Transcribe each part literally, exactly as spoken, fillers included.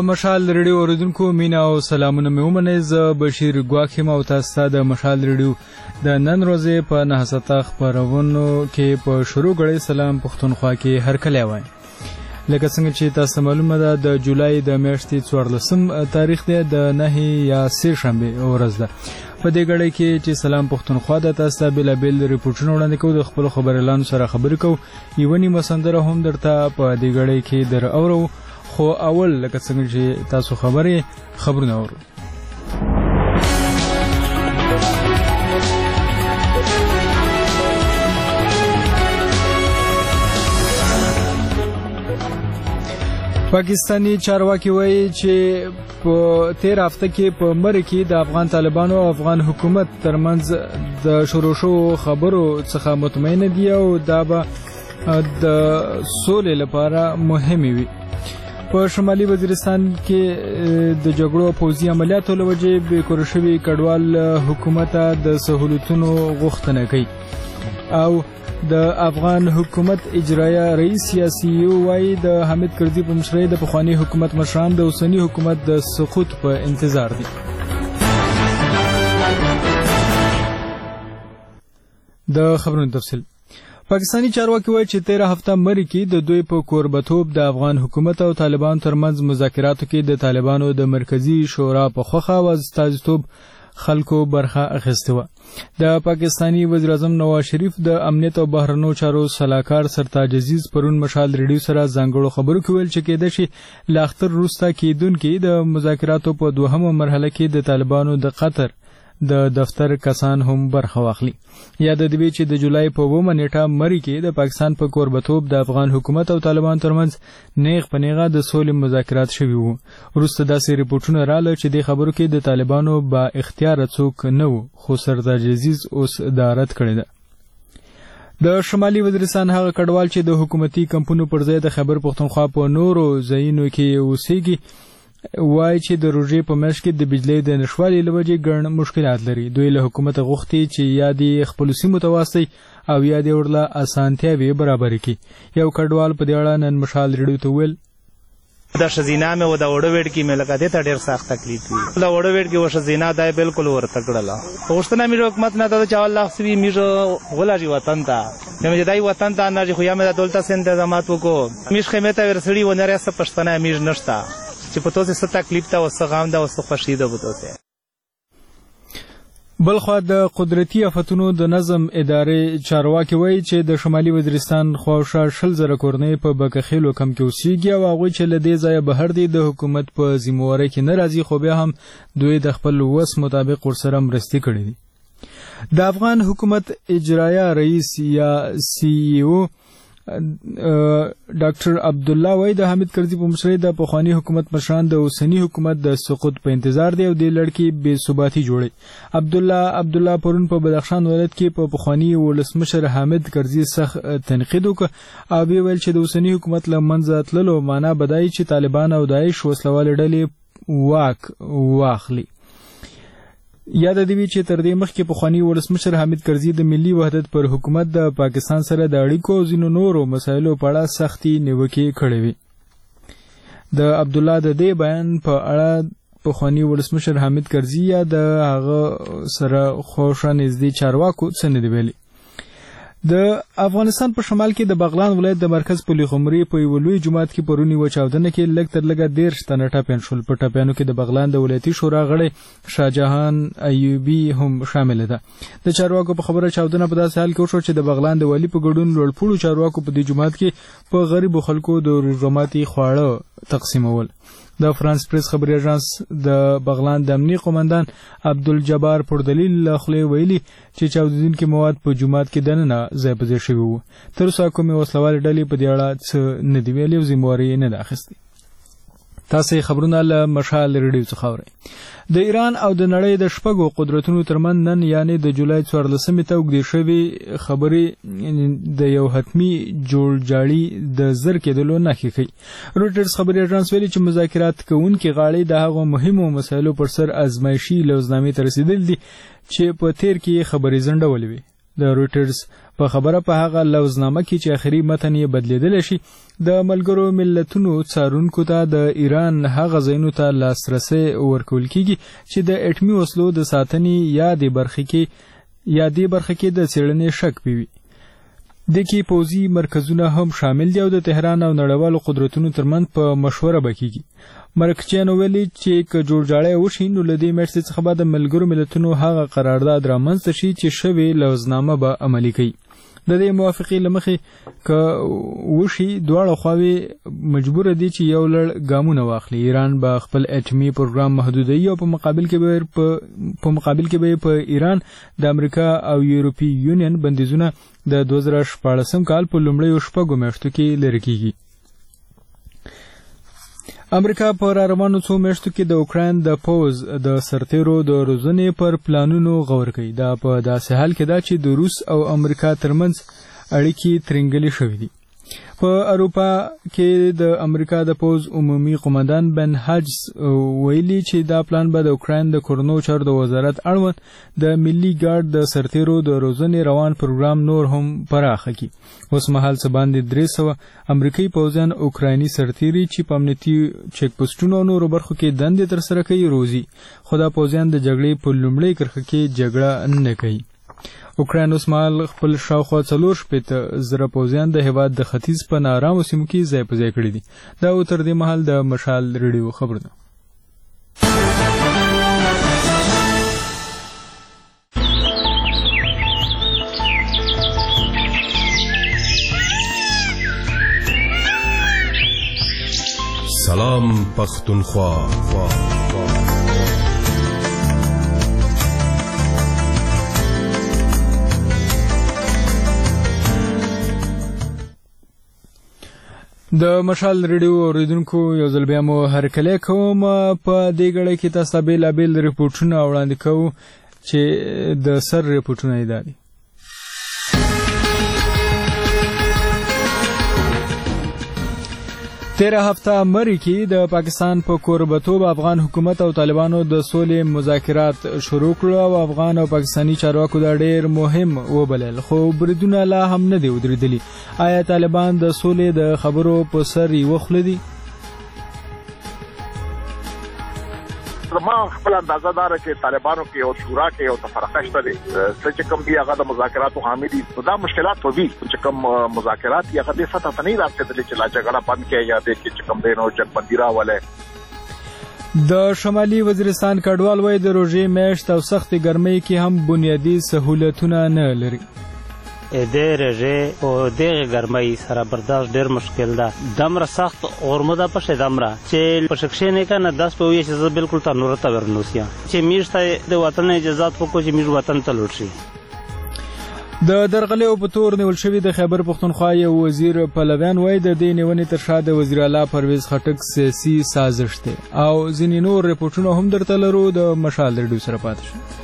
مشال ریډیو اوریدونکو مینا او سلامونه مې ومنئ. زه بشیر ګواښ یم او تاسو ته د مشال ریډیو د نن ورځې په نهه ساعته خپرونو کې په شروع غړی سلام پښتونخوا کې هرکلی وایم. لکه څنګه چې تاسو معلومه ده د جولای د میاشتې څوارلسم تاریخ دی، د نهه یا سه شنبه ورځ ده. په دې غړی کې چې سلام پښتونخوا د تاسو ته بېلابېل رپورټونه وړاندې کوو، د خپلو خبريالانو سره خبرې کوو، یوه نیمه سندره هم درته په دې غړی کې در اورو. خو اول لکه څنګه چې تاسو خبرې خبرونه اورو. پاکستانی چارواکي وایي چې په تیر هفته کې په مری کې د افغان طالبانو او افغان حکومت ترمنځ د شروع شو خبرو څخه مطمئن دي او دا به د سولې لپاره مهمه وي. په شمالي وزیرستان کې د جګړو پوځي عملیاتو له وجې بېکور شوي کډوال حکومت د سهولتونو غوښتنه کوي او د افغان حکومت اجرایه رئیس سیاسي وایي د حامد کرزي په مشرۍ د پخواني حکومت مشران د اوسني حکومت د سقوط په انتظار دي. د خبرونو تفصیل. پاکستانی چارواکي وایي چې تیره هفته مری کې د دوی په کوربتوب د افغان حکومت او طالبان ترمنځ مذاکراتو کې د طالبانو د مرکزی شورا په خوخه او استازیتوب خلکو برخه اخیسته و. د پاکستانی وزیر اعظم نواز شریف د امنیت او بهرنیو چارو سلاکار سرتاج عزیز پرون مشال ریډیو سره ځانګړو خبرو کې ویل چې کېدای شي له اختر وروسته کېدونکي د مذاکراتو په دوهمه مرحله کې د طالبانو د قطر د دفتر کسان هم برخه واخلي. یاد دی چې د جولای په اوومه نیټه مری کې د پاکستان په کوربتوب د افغان حکومت او طالبان ترمنځ نیغ په نیغه د سولې مذاکرات شوي وو. وروسته داسې رپورټونه راغله چې د خبرو کې د طالبانو با اختیار څوک نه وو، خو سرتاج عزیز اوس ادارت کړی ده. د شمالي وزیرستان هغه کډوال چې د حکومتي کمپونو پر ځای د خیبر پښتونخوا په نورو ځایونو کې اوسېږي وایي چې د روژې په میاشت کې د بجلۍ د نشتوالي له وجې ګڼ مشکلات لري. دوی له حکومته غوښتي چې یا دې خپلو سیمو ته واستوي او یا دې ورله اسانتیاوې برابرې کړي. یو کډوال په دې اړه نن مشال ریډیو ته وویل دا ښځینه مې و د اوړه ویډ کې مې لکه دې ته ډېر سخت تکلیف وي. د اوړه ویډ کې و ښځینه دا یې بالکل ورته کړله. غوښتنه مې حکومت نه ده چې الله سوي مې غولاږي وطن ته مې دای وطن ته نه خو یا مې د دولت سره انتظامات وکړو. مې خیمې ته ورسړي و نه ریاسته پښتنه مې نشته چې په توسه ست تکلیف ته وسه غام ده وسه خوشی ده بوته. بلخوا د قدرتي آفتونو د نظم ادارې چارواکي وایي چې د شمالي وزیرستان خواوشا شل زره کورنۍ په بکخیلو کم کې اوسېږي او هغوی چې له دې ځایه بهر دي د حکومت په ذمهوارۍ کې نه راځي، خو بیا هم دوی د خپل وس مطابق ورسره مرستې کړې دي. د افغان حکومت اجرایه رئیس یا سی ای او ډاکټر عبدالله وای د حامد کرزي په مشرۍ د پخواني حکومت مشران د اوسني حکومت د سقوط په انتظار دی او د لړکی بې ثباتي جوړي. عبدالله عبدالله پرون په بدخشان ولایت کې په پخواني ولسمشر حامد کرزي سخت تنقید وکړ او ویل چې د اوسني حکومت له منځه تللو معنا بدایي چې طالبان او داعش وسلوال ډلې واک واخلي. یاد دی چې تر دې مخکې پخواني ولسمشر حامد کرزي د ملي وحدت پر حکومت د پاکستان سره د اړیکو او ځینو نورو مسایلو په اړه سختي نیوکې کړې وې. د عبدالله د دې بیان په اړه پخواني ولسمشر حامد کرزي یا د هغه سره خوښه نږدې چارواکو څه نه دی ویلي. د افغانستان په شمال کې د بغلان ولایت د مرکز پلي خمري په یو لوی جومات کې پرون یوه چاودنه کې لږ تر لږه دېرش تنه ټپیان شول. په ټپیانو کې د بغلان د ولایتي شورا غړی شاهجهان ایوبي هم شامل ده. د چارواکو په خبره چاودنه په داسې حال کې وشوه چې د بغلان د والي په ګډون لوړپوړو چارواکو په دې جومات کې په غریبو خلکو د روژه خواړه تقسیمول. د فرانس پریس خبري اژانس د بغلان د امنیه قومندان عبدالجبار پر دلیل له خولې ویلي چې چاودېدونکي مواد په جومات کې دننه ځای په ځای شوي وو. تر اوسه کومې وسلوالې ډلې په دې اړه څه نه دي ویلي او ذمهواري یې نه ده اخیستې. تاسې خبرونه له مشال ریډیو څخه اورئ. د ایران او د نړۍ د شپږو قدرتونو ترمنځ نن یعنې د جولای څوارلسمې ته اوږدې شوې خبرې د یو حتمي جوړجاړي د زر کېدلو نښې ښیي. رویټرز خبري اژانس ویلي چې مذاکرات کوونکي غاړې د هغو مهمو مسایلو پر سر ازمایشي لوزنامې ته رسېدلي دي چې په تیر کې خبرې ځنډولې وې. د رويټرز په خبره په هغه لوزنامه کې چې اخري متن یې بدلیدل شي د ملګرو ملتونو څارونکو ته د ایران هغه ځایونو ته لاسرسي ورکول کیږي چې د اټمي وسلو د ساتنې یا د برخې کې یا د برخې کې د څېړنې شک پیوي. د کې پوزي مرکزونه هم شامل دي او د تهران او نړیوالو قدرتونو ترمنځ په مشوره بکیږي. مرکچیانو ویلي چې که جوړجاړی وشي نو له دې میاشتې څخه به د ملګرو ملتونو هغه قرارداد رامنځته شي چې شوې لوزنامه به عملي کوي. د دې موافقې له مخې که وشي دواړه خواوې مجبوره دي چې یو لړ ګامونه واخلي. ایران به خپل اټمي پروګرام محدودوي او په مقابل کې به په مقابل کې به په ایران د امریکا او یورپی یونین بندیزونه د دوه زره شپاړسم کال په لومړیو شپږو میاشتو کې لرې کیږي. امریکا په را روانو څو میاشتو کې د اوکراین د پوز د سرتیرو د روزنې پر پلانونو غور کوي. دا په داسې حال کې ده چې د روس او امریکا ترمنځ اړیکې ترنګلې شوې دي. په اروپا کې د امریکا د پوز عمومي قومندان بن هاجز ویلي چې دا پلان به د اوکراین د کورنو چارو د وزارت اړوند د ملي ګارد د سرتیرو د روزنې روان پروګرام نور هم پراخه کړي. اوس مهال څه باندې درې سوه امریکایي پوځیان اوکرایني سرتیري چې په امنیتي چیک پوسټونو او نورو برخو کې دندې ترسره کوي روزي، خو دا پوځیان د جګړې په لومړۍ کرښه کې جګړه نه کوي. اوکراین اوس مهال خپل شاوخوا څلور شپېته زره پوځیان د هېواد د ختیځ په ناارامو سیمو کې ځای په ځای کړي دي. دا تر دې مهال د مشال ریډیو خبر ده. سلام پختونخوا. د مشال ریډیو اوریدونکو یو ځل بیا مو هرکلی کوم. په دې ګړی کې تاسو ته بېلابېل ریپورټونه وړاندې کوو چې د سر ریپورټونه یې دا دي. تیره هفته مری کې د پاکستان په کوربتوب افغان حکومت او طالبانو د سولې مذاکرات شروع کړل او افغان او پاکستاني چارواکو دا ډېر مهم وبلل، خو بریدونه لا هم نه دي ودرېدلي. آیا طالبان د سولې د خبرو په سر یې وخوله دي؟ ما خپل اندازه داره چې طالبانو کې او شورا کې او تفرقه شته دي څه چې کوم دی هغه د مذاکراتو حامی دي. دا مشکلات وي چې کوم مذاکرات یا غدي سطح ته نه راځي چې لا جګړه بند کې یا د چې کوم دی نو جګبندي راولې. د شمالي وزیرستان کډوال وای د روژې میاشت او سخت ګرمۍ کې هم بنیادی سہولتونه نه لري. د رژې او د ګرمۍ سره برداشت ډېر مشکل ده. دمره سخت غرمه ده پښې دمره چې په شکشې نه کنه داس په وی چې زه بالکل تنور ته ورنوسیا چې میشته د وطن اجازهات وکړو چې میش وطن ته لوټ شي. د درغلې او په تور نیول شوي د خیبر پښتونخوا یو وزیر پلویان وایي د دې نیونې تر شا د وزیر اعلی پرویز خټک سیاسي سازش دی. او ځینې نور ریپورټونه هم درته لرو. د مشال ریډیو سره پاتې شئ.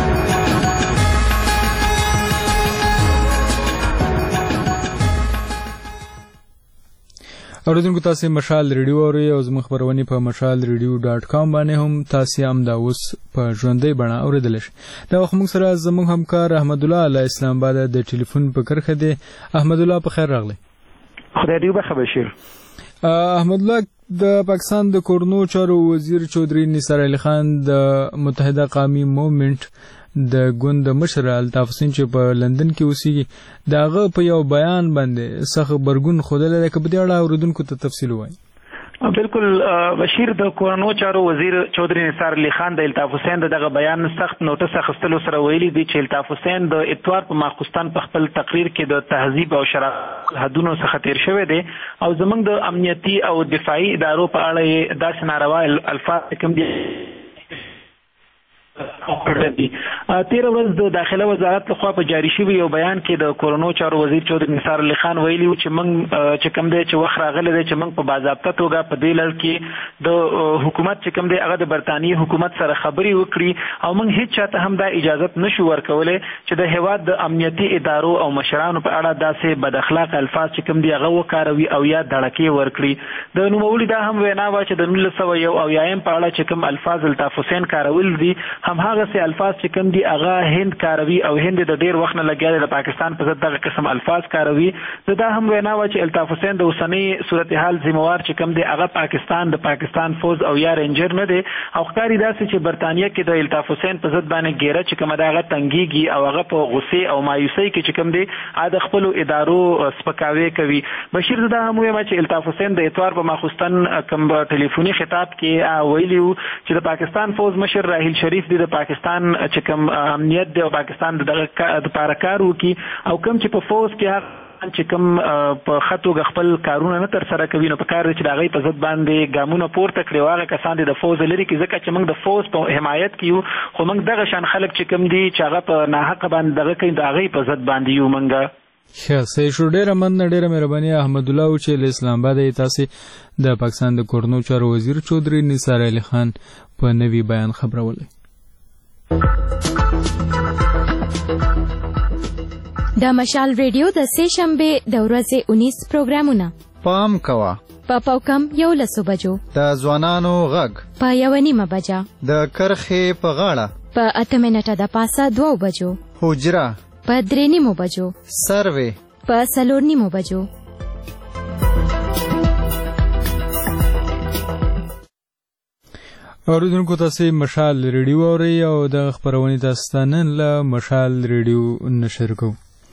اوریدونکو تاسو مشال ریډیو اورئ او زموږ خبرونه په مشال ریډیو ډاټ کام باندې هم تاسو هم دا اوس په ژوندۍ بڼه اوریدلی شئ. دا وخت موږ سره زموږ همکار احمد الله له اسلام آباد د ټلیفون په کرښه دی. احمد الله په خیر راغلی. خدای دې وبخښي بشیر. احمد الله د پاکستان د کورنو چارو وزیر چودھری نثار علي خان د متحده قومي موومنټ د ګوند مشر الطاف حسین چې په لندن کې اوسېږي د هغه په یو بیان باندې سخت غبرګون ښودلی دی. که په دې اړه اورېدونکو ته تفصیل ووایي. بالکل بشیر د کورنو چارو وزیر چودھری نثار علي خان د الطاف حسین دغه بیان سخت نوټس اخیستلو سره ویلي دی چې الطاف حسین د اتوار په ماخوستان په خپل تقریر کې د تهذیب او شرافت حدونو څخه تیر شوی دی او زموږ د امنیتي او دفاعي ادارو په اړه داسې ناروا الفاظ کوم دي تیر ورځ د داخله وزارت لخوا په جاری شوی یو بیان کې د کورونو چارو وزیر چودھری نثار علي خان ویلي چې موږ چې کوم دی چې وخت راغلی دی چې موږ په باضابطه توګه په دې لړ کې د حکومت چې کوم دی هغه د برتانیې حکومت سره خبرې وکړي او موږ هیڅ چاته هم دا اجازه نشو ورکولی چې د هیواد د امنیتي ادارو او مشرانو په اړه داسې بد اخلاق الفاظ چې کوم دی هغه وکاروي او یا دړکې ورکړي. د نوموړي دا هم وینا وه چې د نولس سوه یو اویایم په اړه چې کوم الفاظ الطاف حسین کارول دي هم هغه همغسې الفاظ چې کوم دي هغه هند کاروي او هند د ډېر وخت نه لګیا دی د پاکستان په ضد دغه قسم الفاظ کاروي. زه دا هم وینا وه چې الطاف حسین د اوسنۍ صورتحال ذمهوار چې کوم دی هغه پاکستان د پاکستان فوز او یا رینجر نه دی او ښکاري داسې چې برطانیه کې د الطاف حسین په ضد باندې ګیره چې کومه ده هغه تنګېږي او هغه په غصې او مایوسۍ کې چې کوم دی هغه د خپلو ادارو سپکاوی کوي. بشیر زه دا هم ویم چې الطاف حسین د اتوار په ماخوستن کوم ټلیفوني خطاب کې ویلي وو چې د پاکستان فوز مشر راحیل شریف دی د پاکستان چې کوم امنیت دی او پاکستان د دغه دپاره کار وکړي او کوم چې په فوز کې هغه چې کوم په ښه توګه خپل کارونه نه ترسره کوي نو په کار دی چې د هغوی په ضد باندې ګامونه پورته کړي او هغه کسان دي د فوز لري کړي ځکه چې موږ د فوز په حمایت کې یو خو موږ دغه شان خلک چې کوم دي چې هغه په ناحقه باندې دغه کوي د هغوی په ضد باندې یو موږ ښه صحیح شو. ډېره مننه ډېره مهرباني احمدالله و چې له اسلام آباده یې تاسې د پاکستان د کورنو چارو وزیر چودھري نثار علي خان په نوي بیان خبرولی. د مشال ریډیو د سې شنبې د ورځې اونیس پروګرامونه پام کوه په پاوکم یولسو بجو د ځوانانو غږ په یوه نیمه بجه د کرښې په غاړه په اته منټه د پاسه دوو بجو حجره په درې نیمو بجو سروې په څلور نیمو بجو. اوریدونکو تاسې مشال ریډیو اورئ او د خپرونې تاسو ته نن له مشال ریډیو نشر کوو.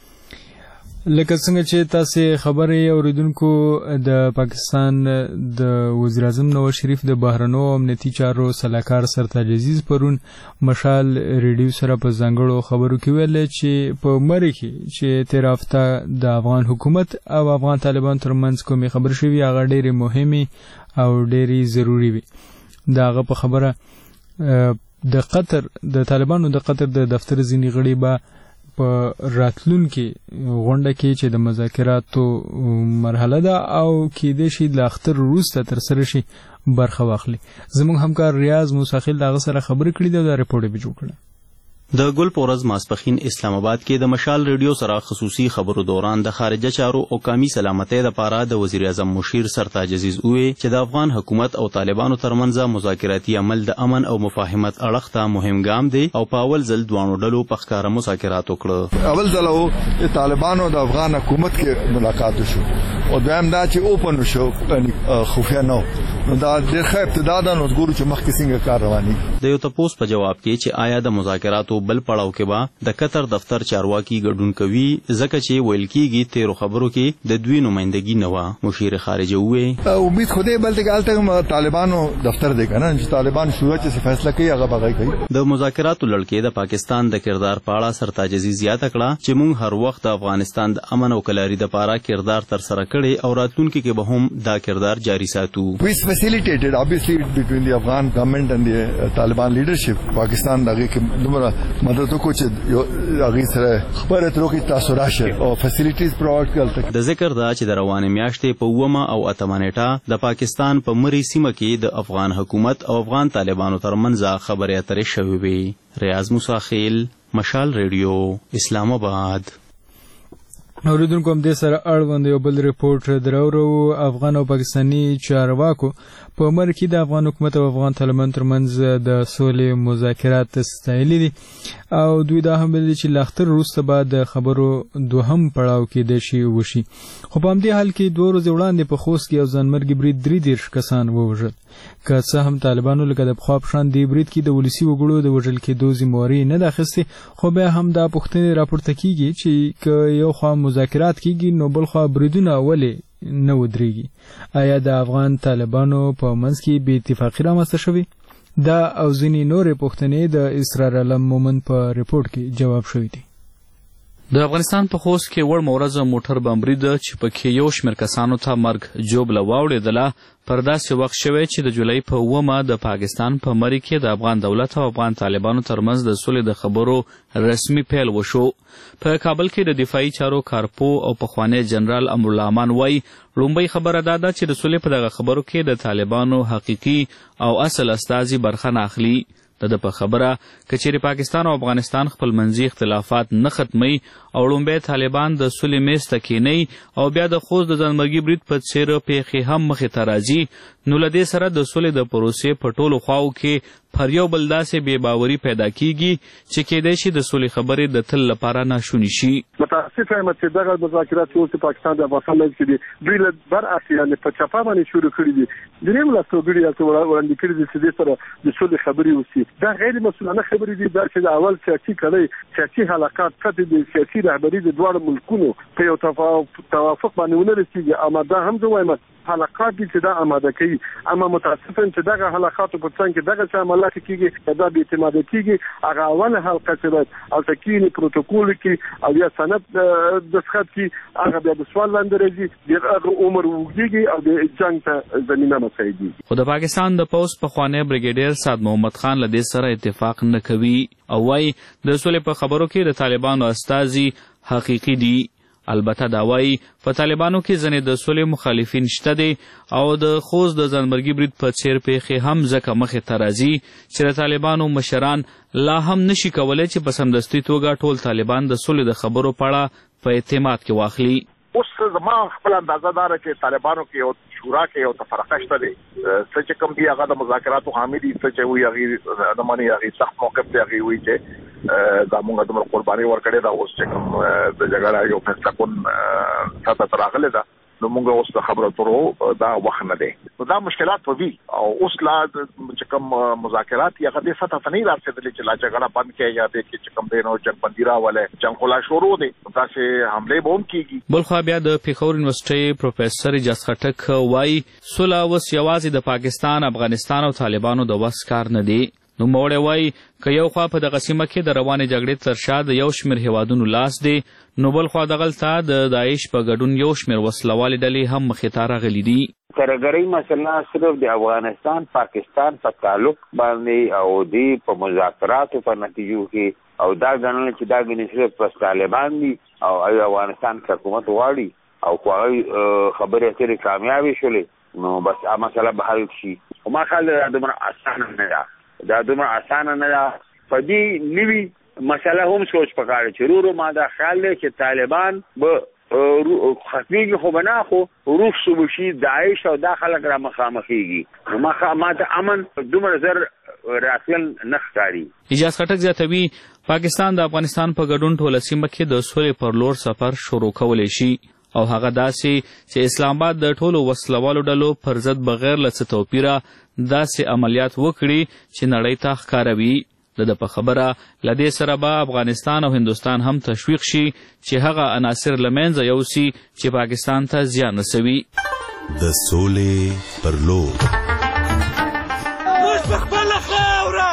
لکه څنګه چې تاسې خبرې اوریدونکو د پاکستان د وزیر اعظم نواز شریف د بهرنو امنیتي چارو سلاکار سرتاج عزیز پرون مشال ریډیو سره په ځانګړو خبرو کې ویل چې په مرې کې چې تیر هفته د افغان حکومت او افغان طالبان ترمنځ کومې خبرې شوي هغه ډېرې مهمې او ډېرې ضروري وي. د هغه په خبره د قطر د طالبانو د قطر د دفتر ځینې غړي به په راتلونکي غونډه کې چې د مذاکراتو مرحله ده او کېدای شي له اختر وروسته ترسره شي برخه واخلي. زموږ همکار ریاض موساخیل د هغه سره خبرې کړې ده او دا رپورټ یې جوړ کړی. د ګل په ورځ ماسپښین اسلام آباد کې د مشال ریډیو سره خصوصي خبرو دوران د خارجه چارو او قومي سلامتۍ لپاره د وزیر اعظم مشیر سرتاج عزیز وویل چې د افغان حکومت او طالبانو ترمنځ مذاکراتي عمل د امن او مفاهمت اړخ ته مهم ګام دی او په اول ځل دوانو ډلو په ښکاره مذاکرات وکړه. اول ځل و طالبانو د افغان حکومت کې ملاقات وشو او دویم دا چې اوپن وشو خفیه نه نو دا ډېر ښه ابتدا ده. نو ګورو چې مخکې څنګه کار رواني. د یو تپوس په جواب کې چې آیا د مذاکراتو بل پړاو کې به د قطر دفتر چارواکي ګډون کوي ځکه چې ویل کېږي تیرو خبرو کې د دوی نمائندګي نه وه. مشیر خارجه وویل امید خو دې بل دې هلته طالبانو دفتر دی که نه چې طالبان شورا چې څه فیصله کوي هغه به هغه کوي. د مذاکراتو لړکې د پاکستان د کردار په اړه سرتاج عزیز زیاته کړه چې موږ هر وخت د افغانستان د امن او کلاري دپاره کردار ترسره کړی او راتلونکي کې به هم دا کردار جاري ساتو. We facilitated obviously between the Afghan government and the Taliban leadership. پاکستان دغه کې دومره مدد وکړو چې هغوی سره خبرې اترې وکړي تاسو راشئ او فیسیلیټیز پرووایډ کړل. د ذکر ده چې د روانې میاشتې په اوومه او اتمه نیټه د پاکستان په مرې سیمه کې د افغان حکومت او افغان طالبانو ترمنځ خبرې اترې شوې وې. ریاض موساخیل، مشال ریډیو، اسلام آباد. اوریدونکو هم دې سره اړوند یو بل رپورټ دراورو. افغان او پاکستاني چارواکو په مر کې د افغان حکومت او افغان طالبان ترمنځ د سولې مذاکرات ستایلي دي او دوی دا هم ویلي چې له اختر وروسته به د خبرو دوهم پړاو کېدای شي وشي. خو په همدې حال کې دوه ورځې وړاندې په خوست کې یو ځانمرګي برید درې دېرش کسان ووژل. که څه هم طالبانو لکه د پخوا په شان دې برید کې د ولسي وګړو د وژل کېدو ذمهواري نه ده اخیستې خو بیا هم دا پوښتنې راپورته کېږي چې که یو خوا مذاکرات کېږي نو بل خوا بریدونه ولې نه ودرېږي. آیا د افغان طالبانو په منځ کې بې اتفاقي رامنځته شوې؟ دا او ځینې نورې پوښتنې د اسرار علم مومن په رپورټ کې جواب شوي دي. د افغانستان په خوست کې وړ مورزه موټر بم برید چې پکې یو شمېر کسانو ته مرګ ژوبله واوړېدله پر داسې وخت شوی چې د جولای په اوومه د پاکستان په مرې کې د افغان دولت او افغان طالبانو ترمنځ د سولې د خبرو رسمي پیل وشو. په کابل کې د دفاعي چارو کارپو او پخوانی جنرال امرالله امان وایي لومړی خبره دا ده چې د سولې په دغه خبرو کې د طالبانو حقیقي او اصل استازي برخه نه اخلي. د ده په خبره که چیرې پاکستان او افغانستان خپل منځي اختلافات نه ختموي او لومبی طالبان د سولې میز ته کینوي او بیا د خوست د ځانمرګي برید په څېر پیښې هم مخې ته راځي نو له دې سره د سولې د پروسې په ټولو خواو کې پر یو بل داسې بې باوري پیدا کیږي چې کېدای شي د سولې خبرې د تل لپاره ناشونې شي. متاسف یم چې دغه مذاکرات چې اوس پاکستان د افغانستان منځ کې دي دوی له بر اصل یعنې په چپه باندې شروع کړي دي. د نیم لاس وګړي هلته وړاندې کړي دي چې دې سره د سولې خبرې وشي. دا غیر مسؤلانه خبرې دي دا چې د اول سیاسي کړۍ سیاسي حلقات فتح د سیاسي رهبري د دواړو ملکونو په یو توافق باندې ونه رسېږي. اما دا هم زه وایم حلقات دي چې دا آماده کوي. اما متاسف یم چې دغه حلقاتو په څنګ کې دغه څه عملیات کېږي دا بې اعتماده کېږي. هغه اوله حلقه چې ده هلته کښېني پروتوکول کې او یا سند دستخط کړي هغه بیا د سوال لاندې راځي د هغه عمر اوږدېږي او د جنګ ته زمینه مساعدېږي. خو د پاکستان د پوځ پخوانی بریګیډیر سعد محمد خان له دې سره اتفاق نه کوي او وایي د سولې په خبرو کې د طالبانو استازي حقیقي دي. البته دا وایي په طالبانو کې ځینې د سولې مخالفین شته دي او د خوست د ځانمرګي برید په څېر پیښې هم ځکه مخې ته راځي چې د طالبانو مشران لا هم نشي کولی چې په سمدستي توګه ټول طالبان د سولې د خبرو په اړه په اعتماد کې واخلي. اوس زما خپل اندازه داره چې طالبانو کې یو شورا کې یو تفرقه شته دی. څه چې کوم دي هغه د مذاکراتو حامل دي، څه چې وایي هغې د منې هغې سخت موقف دی، هغې وایي چې دا مونږ دومره قرباني ورکړې ده. اوس چې کوم د جګړه یو فیصله کون سطح ته راغلې ده نو مونږ اوس د خبرو اترو دا وخت نه دی. نو دا مشکلات به وي او اوس لا چې کوم مذاکرات یا هغه دې سطح ته نه رسېدلي چې لا جګړه بند کړي یا دې چې کوم دی نو جنګبندي راولي جنګ خو لا شروع دی داسې حملې به هم کېږي. بل خوا بیا د پېښور یونیورسټۍ پروفیسر اجاز خټک وایي سوله اوس یوازې د پاکستان افغانستان او طالبانو د وس کار نه دی. نوموړی وایي که یو خوا په دغه سیمه کې د روانې جګړې تر شا د یو شمېر هېوادونو لاس دی نو بل خوا دغلته د داعش په ګډون یو شمېر وسلوالې ډلې هم مخې ته راغلي دي. ترهګرۍ مسله صرف د افغانستان پاکستان په تعلق باندې او د په مذاکراتو په نتیجو کې او دا ګڼل چې دا ګڼي صرف بس طالبان دي او افغانستان حکومت غواړي او خو هغوی خبرې اترې کامیابې شولې نو بس هغه مسله به حل شي. خو ما خیال دا دومره اسانه نه ده دا دومره اسانه نه ده. په دې نوي مسله هم سوچ پکار چې رورو ما دا خیال دی چې طالبان به ختمیږي خو به نه خو روس وشي داعش او دا خلک را مخامخېږي. ما ته امن دومره زر راتلل نه ښکاري. اجاز خټک زیاتوي پاکستان د افغانستان په ګډون ټوله سیمه کې د سولې پر لور سفر شروع کولی شي او هغه داسې چې اسلام آباد د ټولو وسلوالو ډلو پر ضد بغیر له څه توپیره داسې عملیات وکړي چې نړۍ ته ښکاروي. د ده په خبره له دې سره به افغانستان او هندوستان هم تشویق شي چې هغه عناصر له منځه یوسي چې پاکستان ته زیان رسوي. د سولې پر لور موږ په خپله خاوره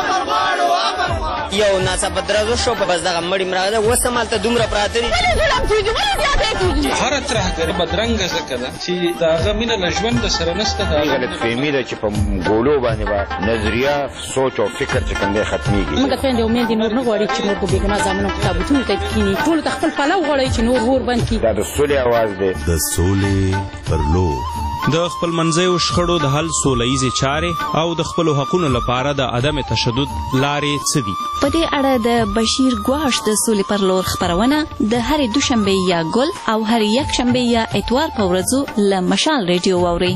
یو ناڅاپه درزو شو په بس دغه مړي مراغله اوس هم هلته دومره پراته دي. هره ترهګري بدرنګه ځکه ده چې د هغه مینه له ژونده سره نشته. دا غلطفهمي ده چې په ګولو باندې به نظریه سوچ او فکر چې کوم دی ختمېږي. موږ د خویندې او میندې نور نه غواړي چې نور په بېګناه زامنو په تابوتونو ته کښېني. ټولو ته خپل پلو غواړئ چې نور اور بند کړي. دا د سولې اواز دی. د سولې پر لور د خپلمنځیو شخړو د حل سوله ییزې چارې او د خپلو حقونو لپاره د عدم تشدد لارې څه دي؟ په دې اړه د بشیر ګواش د سولې پر لور خپرونه د هرې دوشنبې یا ګل او هرې یکشنبې یا اتوار په ورځو له مشال ریډیو واورئ.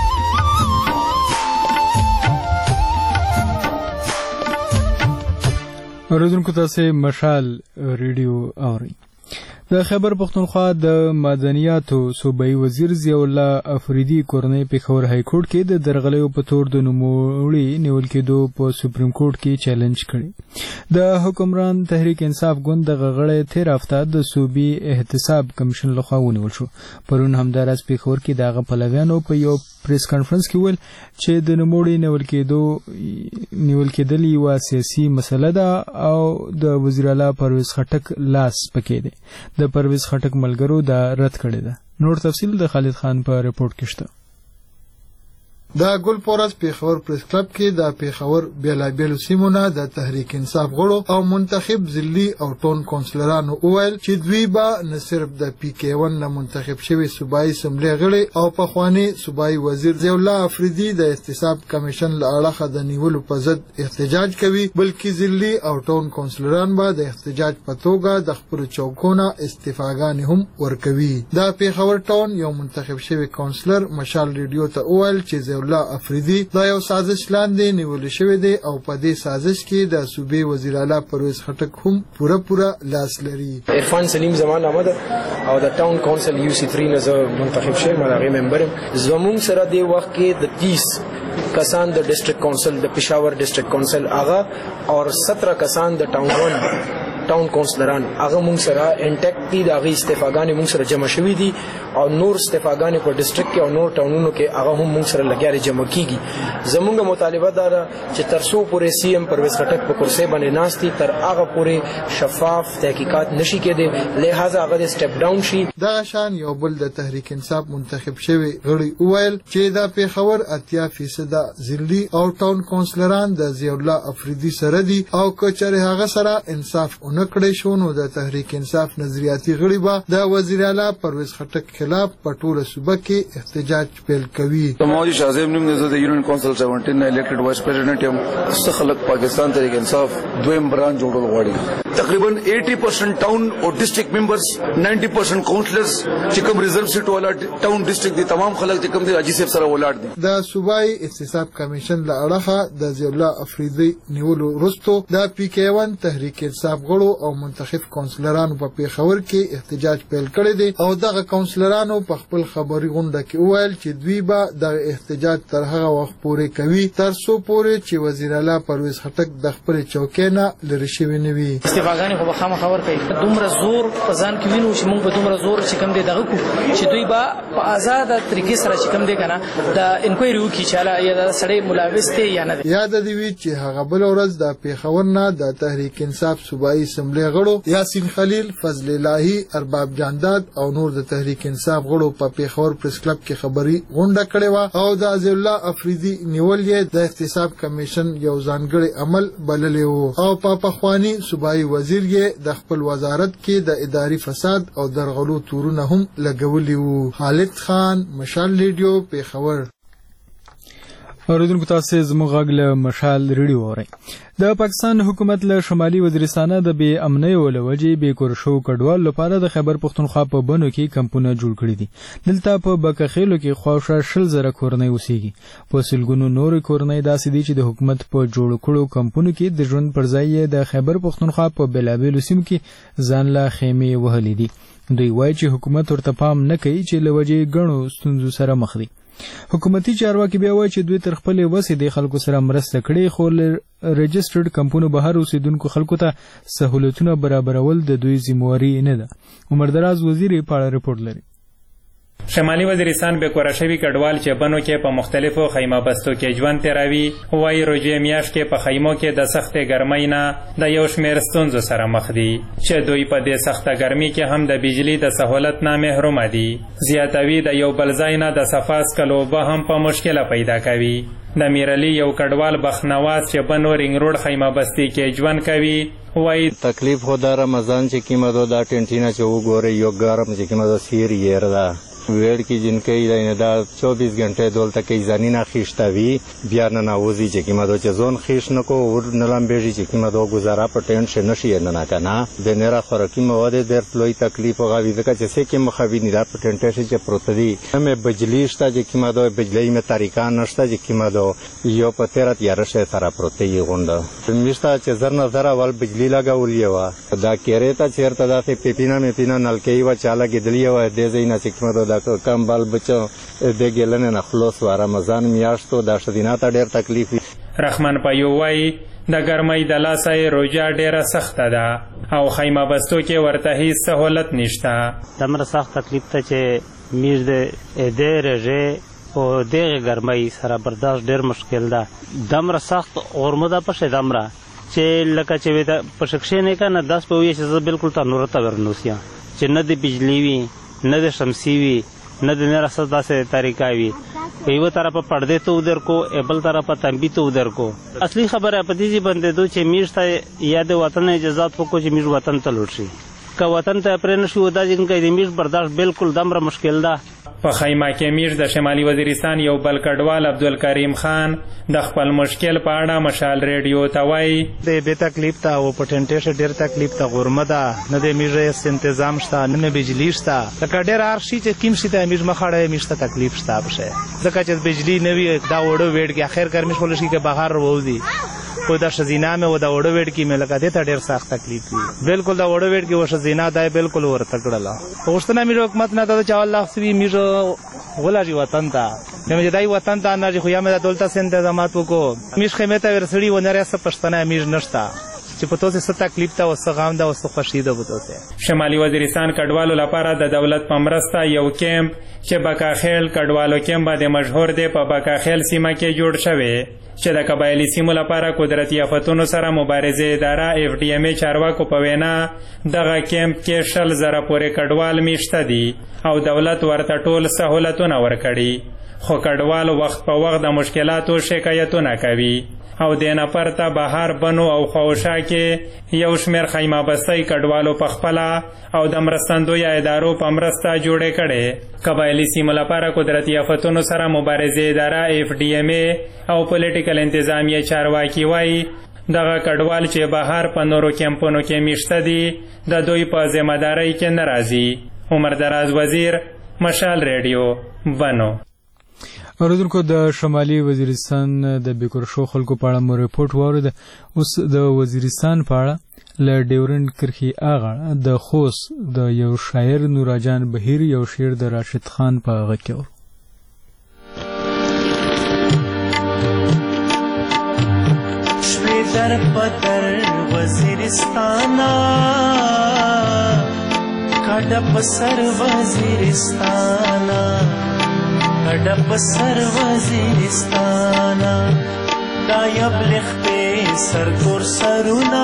اوریدونکو تاسې مشال ریډیو اورئ. د خیبر پښتونخوا د مدنیاتو صوبایي وزیر ضیاء الله افریدي کورنۍ پېښور های کورټ کې د درغلیو په تور د نوموړي نیول کېدو په سپریم کورټ کې چیلنج کړی. د حکمران تحریک انصاف ګوند دغه غړی تېر هفته د صوبي احتساب کمیشن لخوا ونیول شو. پرون همداراز پېښور کې د هغه پلویانو په یو پریس کانفرنس کې ویل چې د نوموړي نیول کېدو نیول کېدل یوه سیاسي مسله ده او د وزیر اعلی پرویز خټک لاس پکې دی. د پرویز خټک ملګرو دا رد کړې ده. نور تفصیل د خالد خان په رپورټ کې شته. د ګل پورز پېښور پریس کلب کې د پېښور بیلابېلو سیمو نه د تحریک انصاف غړو او منتخب ضلعي او ټون کونسلرانو وویل چې دوی به نه صرف د پی کې ون نه منتخب شوي صوبایي اسمبلۍ غړي او پخواني صوبایي وزیر ضیاء الله افریدي د احتساب کمیشن له اړخه د نیولو په ضد احتجاج کوي بلکې ضلعي او ټون کونسلران به د احتجاج په توګه د خپلو چوکونو استعفاګانې هم ورکوي. د پېښور ټاون یو منتخب شوي کونسلر مشال ریډیو ته وویل چې ضیاء الله افریدي دا یو سازش لاندې نیول شوی دی او په دې سازش کې د صوبې وزیر اعلی پرویز خټک هم پوره پوره لاس لري. عرفان سلیم زمان احمد او د ټاون کونسل یو سی تھری نه منتخب شوم، هغه ممبر زمون سره دی وخت کې د تیس کسان د ډیسټریکټ کونسل د پېښور ډیسټریکټ کونسل هغه او سترہ کسان د ټاون ون ټاون کونسلران هغه مونږ سره انټیکټ دي، د هغې استعفاګانې مونږ سره جمع شوي دي او نور استعفاګانې په ډسټرکټ کې او نور ټاونونو کې هغه هم مونږ سره لګیا جمع کیږي. زمونږ مطالبه دا ده چې تر څو پورې سی ایم پرویز خټک په کرسۍ باندې ناست دي تر هغه پورې شفاف تحقیقات نشي کېدی، لہذا هغه سټپ ډاون شي. دغه شان یو بل د تحریک انصاف منتخب شوی غړي وویل چې د پېښور اتیا فیصده ضلعي او ټاون کونسلران د ضیاء الله افریدي سره دي او که چېرې هغه سره انصاف نکړی شو نو د تحریک انصاف نظریاتي غړي به د وزیر اعلی پرویز خټک خلاف په ټوله صوبه کې احتجاج پیل کوي. موجود شاهزیب نیم د یونین کونسل سبعتر نه الیکټډ وایس پریزیډنټ یم. څه خلک پاکستان تحریک انصاف دویم برانچ جوړول غواړي. تقریبا eighty percent ټاون او ډسټریکټ ممبرز ninety percent کونسلرز چې کوم ریزرو سیټ والا ټاون ډسټریکټ دي تمام خلک چې کوم دي اجي صاحب سره ولاړ دي. د صوبایي احتساب کمیشن له اړخه د ضیاء الله افریدي نیولو وروسته د پی کې ون تحریک انصاف غړو او منتخب کونسلرانو په پېښور کې احتجاج پیل کړی دی او دغه کونسلرانو په خپل خبري غونډه کې وویل چې دوی به د احتجاج تر هغه وخت پورې کوي تر څو پورې چې وزیر اعلی پرویز خټک د خپلې چوکۍ نه لرې شوی نه وي. استعفاګانې خو به خامخا ورکوي. دومره زور په ځان کې وینو چې موږ به دومره زور چې کوم دی دغه کړو چې دوی به په ازاده طریقې سره چې کوم دی که نه د انکوایري وکړي چې هله یا د سړی ملوث دی یا نه دی. یاده دې وي چې هغه بله ورځ د پېښور نه د تحریک انصاف صوبایي اسمبلۍ غړو یاسین خلیل، فضل الهي، ارباب جانداد او نور د تحریک انصاف غړو په پېښور پریس کلب کې خبري غونډه کړې وه او د ضیاء الله افریدي نیول یې د احتساب کمیشن یو ځانګړی عمل بللی و او په پخواني صوبایي وزیر یې د خپل وزارت کې د اداري فساد او درغلو تورونه هم لګولي وو. خالد خان، مشال ریډیو، پېښور. اوریدونکو تاسو زموږ غږ له مشال ریډیو اورئ. د پاکستان حکومت له شمالي وزیرستانه د بې امنۍ له وجې بې کور شوو کډوالو لپاره د خیبر پښتونخوا په بنو کې کمپونه جوړ کړي دي. دلته په بکخیلو کې خواوشا شل زره کورنۍ اوسېږي. په سلګونو نورې کورنۍ داسې دي چې د حکومت په جوړ کړو کمپونو کې د ژوند پر ځای یې د خیبر پښتونخوا په بېلابېلو سیمو کې ځان له خیمې وهلې دي. دوی وایي چې حکومت ورته پام نه کوي چې له وجې ګڼو ستونزو سره مخ دي. حکومتي چارواکي بیا وایي چې دوی تر خپلې وسې د خلکو سره مرسته کړې خو له رجسټرډ کمپونو بهر اوسېدونکو خلکو ته سهولتونه برابرول د دوی ذمهواري نه ده. عمر دراز وزیر په اړه رپورټ لري. شمالي وزیرستان بې کوره شوي کډوال چې بنو کې په مختلفو خیمه بستو کې ژوند تېروي وایي روژې میاشت کې په خیمو کې د سختې ګرمۍ نه د یو شمېر ستونزو سره مخ دي چې دوی په دې سخته ګرمۍ کې هم د بجلي د سهولت نه محرومه دي. زیاتوي د یو بل ځای نه د صفا څکلو اوبه هم په مشکله پیدا کوي. د میرعلي یو کډوال بخنواز چې بنو رینګ روډ خیمه بستي کې ژوند کوي وایي تکلیف خو دا رمضان چې کیمه دو دا ټینټینه چې وګورئ یو ګرم چې کیمه دو سیر یېر ده ویړ کې جنکۍ دی دا چوبیس غنټې دولته کې ځاني نه خیشته وي بیا ننوځي چې کیمه دو چې زون خیش نه کو ور نه لمبېږي چې کیمه دو ګزاره په ټینټ شه نشي نه کنه د نره خوراکي مواد ډېر لوی تکلیف غوي ځکه چې څه کې مخوي نه دا په ټینټ شه چې پروت دي همې بجلی شته چې کیمه دو بجلی مې طریقه نشته چې کیمه دو یو په تیرت یاره شه سره پروت دی غونډه مشته چې زر نظر اول بجلی لګولې و دا کېره ته چیرته داسې پیپینا مې پینا نلکې و چاله کېدلی و د زینا چې کیمه دو کم بال بچو د ګلنه نه خلاص و رمضان میاشتو د شدینات ډېر تکلیف. رحمان پایو وایي د ګرمۍ د لاسه روژه ډېره سخته ده او خیمه بستو کې ورته هیڅ سهولت نشته. دومره سخت تکلیف ته چې میز د دې رژې په دغه ګرمۍ سره برداشت ډېر مشکل ده. دومره سخت غرمه ده پشه دومره چې لکه چې په شکشې نه کنه داس په وی چې زه بالکل تنور ته ورنوسیا چې نه د بجلی وي نه د شمسي وي نه د نره څه داسې طریقه وي. په یوه طرفه پردې ته ودر کو بل طرفه تنبي ته ودر کو. اصلي خبره په دې بندېدو چې میږ ته یا د وطن اجازات وکړو چې میږ وطن ته لوټ شي که وطن ته پرې نه شو دا ځینکه د میژ برداشت بالکل دمره مشکل ده. په خیمه کې میژ د شمالي وزیرستان یو بل کډوال عبدالکریم خان د خپل مشکل په اړه مشال ریډیو ته وایي د بې تکلیف ته او په ټنټې ډېر تکلیف ته غرمه ده نه د میژ تنظیم شته نه بجلی شته لکه ډېر هر شي چې کیم شي ته میژ مخاړه میژ ته تکلیف شته بشه ځکه چې بجلی نه وي دا وړو ویډ کې اخر ګرمي خولش کې بهر ووزي خو دا شزینا مې و دا وړو ویډ کې مې لکه دې ته ډېر سخت تکلیف وي بالکل دا وړو ویډ کې و شزینا دا بالکل ورته کړله غوښتنه مې حکومت نه دا چې الله سوي میژ ولاجی وطن ته مې دای وطن ته نه خو یا مې دولت سره تنظیمات وکړو میژ خیمه ته ورسړي و نه راسه پښتنه میژ نشته چې په توسه ست تکلیف ته وسه غام ده وسه خوشی ده وته. شمالي وزیرستان کډوالو لپاره د دولت په مرسته یو کیمپ چې بکاخیل کډوالو کیمپ باندې مشهور دی په بکاخیل سیمه کې جوړ شوی چې د قبایلی سیمو لپاره قدرتي آفتونو سره مبارزې اداره اف ډي ام ای چارواکو په وینا دغه کیمپ کې شل زره پورې کډوال میشته دي او دولت ورته ټول سہولتونه ورکړي خو کډوال وخت په وخت د مشکلاتو شکایتونه کوي او دینه پرته بهر بنو او خوشا کې یو شمیر خیمه بستی کډوالو په خپله او د مرستندوی ادارو په مرسته جوړې کړې. قبایلي سیمو لپاره قدرتي آفتونو سره مبارزې اداره اف ډي ام ای او پولیټیکل انتظامیه چارواکي وایي دغه کډوال چې بهر په نورو کیمپونو کې میشته دي د دوی په ذمہدارۍ کې نه راځي. عمر دراز وزیر، مشال ریډیو، بنو. اوریدونکو د شمالي وزیرستان د بیکورشو خلکو په اړه مو ریپورت واورید. اوس د وزیرستان په اړه له ډیورنډ کرښې اغاړه د خوست د یو شاعر نوراجان بهیر یو شعر د راشد خان په غږ کې اورو. شوی در پتر وزیرستانا کډ په سر وزیرستانا کډ په سر وزیرستانا دا یبلغ په سر کور سرونا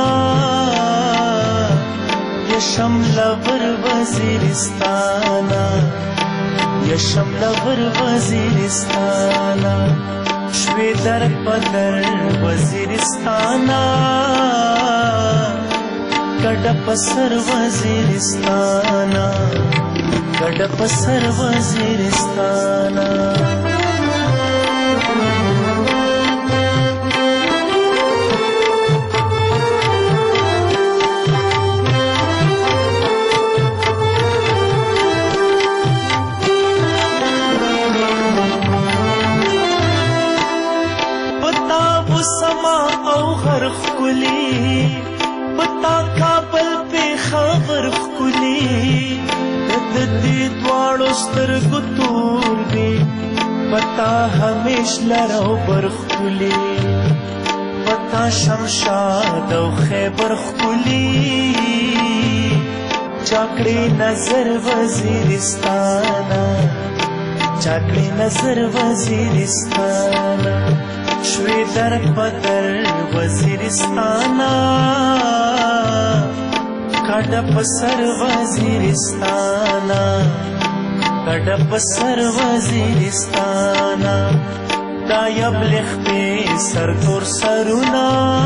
یشمل ور وزیرستانا یشمل ور وزیرستانا شوی در پدر وزیرستانا کډ په سر وزیرستانا کډ په سر وزیرستانا پتا و سما او غرخ کلی پتا کابل په خبر خلی د دې دواړو سترګو تور دی پتا همیش لرو برخلی پتا شمشاد او خیبر خلی چاکړي نظر وزیرستانا چاکړي نظر وزیرستانا شوی در پدر وزیرستانا کډ په سر وزیرستانا کډ په سر وزیرستانا دا یبلغ په سر تور سرونا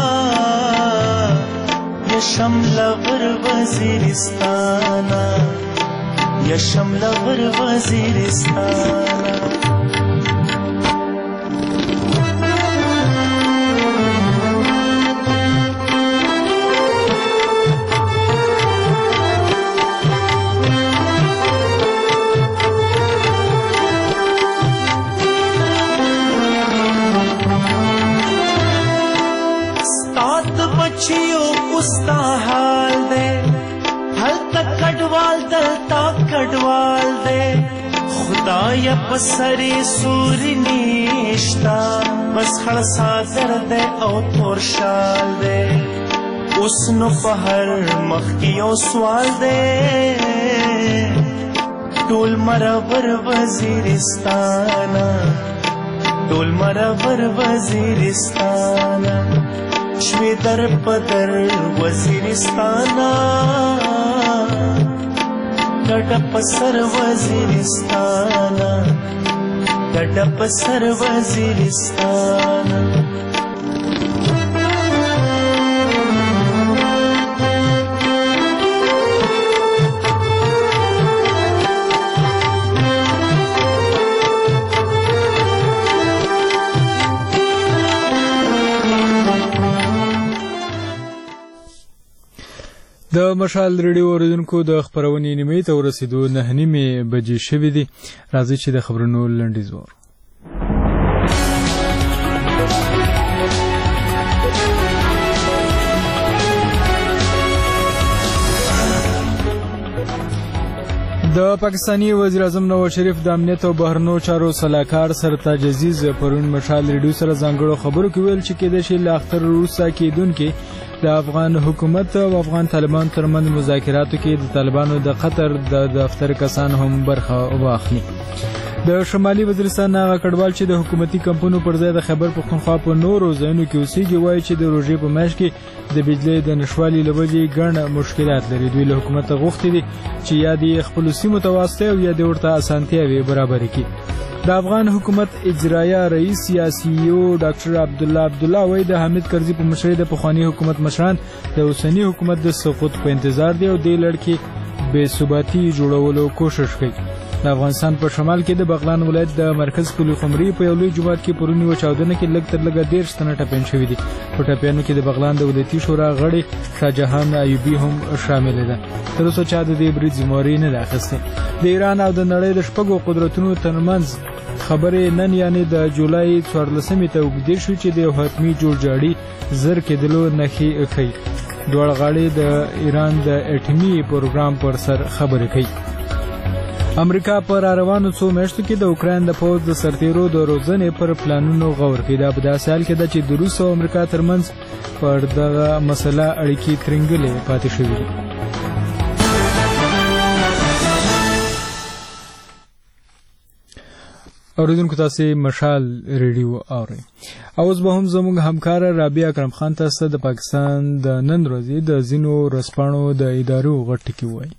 یشمل ور وزیرستانا یشمل ور وزیرستانا उसका हाल दे हल तक कटवाल दलता कटवाल दे खुदा या पसरी सूरी निश्ता बस खड़सा दर्द औ तोर शाल दे उसनो पहर मखियों सवाल दे टोल मरवर वजीरिस्ताना टोल मरवर वजीरिस्ताना شوی در پدر وزیرستانا کډ په سر وزیرستانا کډ په سر وزیرستانا د مشال ریډیو اوریدونکو د خبرونې نیمې ته ورسېدو نه نیمې بجې شوې دي. راځي چې د خبرونو لنډیز وورو. د پاکستانی وزیر اعظم نواز شریف د امنیت او بهرنیو چارو سلاکار سرتاج عزیز پرون مشال ریډیو سره ځانګړو خبرو کې ویل چې کېدای شي له اختر وروسته کېدونکي د افغان حکومت او افغان طالبان ترمنځ مذاکراتو کې د طالبانو د قطر د دفتر کسان هم برخه واخلي. د شمالي وزیرستان هغه کډوال چې د حکومتي کمپونو پر ځای د خیبر پختونخوا په نورو ځایونو کې اوسېږي وایي چې د روژې په میاشت کې د بجلۍ د نشتوالي له وجې ګڼ مشکلات لري. دوی له حکومته غوښتي دي چې یا دې خپلو سیمو ته واستوي او یا دې ورته اسانتیاوې برابرې کړي. د افغان حکومت اجرایه رئیس سیاسي او ډاکټر عبدالله عبدالله وایي د حامد کرزي په مشرۍ د پخواني حکومت مشران د اوسني حکومت د سقوط په انتظار دي او دې لړ کې بې ثباتي جوړولو کوشش کوي. د افغانستان په شمال کې د بغلان ولایت د مرکز کلی خمري په یو لوی جومات کې پرون یوه چاودنه کې لږ تر لږه دېرش تنه ټپیان شوي دي. په ټپیانو کې د بغلان د ولایتي شورا غړې شاهجهان ایوبي هم شامله ده. تر اوسه چا د دې برید ذمهواري نه ده اخیستې. د ایران او د نړۍ د شپږو قدرتونو ترمنځ خبرې نن یعنې د جولای څوارلسمې ته اوږدې شوې چې د یو حتمي جوړجاړي زر کېدلو نښې ښیي. دواړه غاړې د ایران د اټومي پروګرام پر سر خبرې کوي. امریکا پر روانو څو میاشتو کې د اوکراین د پوځ د سرتیرو د روزنې پر پلانونو غور کوي. دا په داسې حال کې ده چې د روس او امریکا ترمنځ پر دغه مسله اړیکې ترنګلې پاتې شوې دي. اوریدونکو تاسې مشال ریډیو اورئ. اوس به هم زموږ همکاره رابعه اکرم خان تاسو د پاکستان د نن ورځې د ځینو ورځپاڼو د ادارو غټ ټکي ووایي.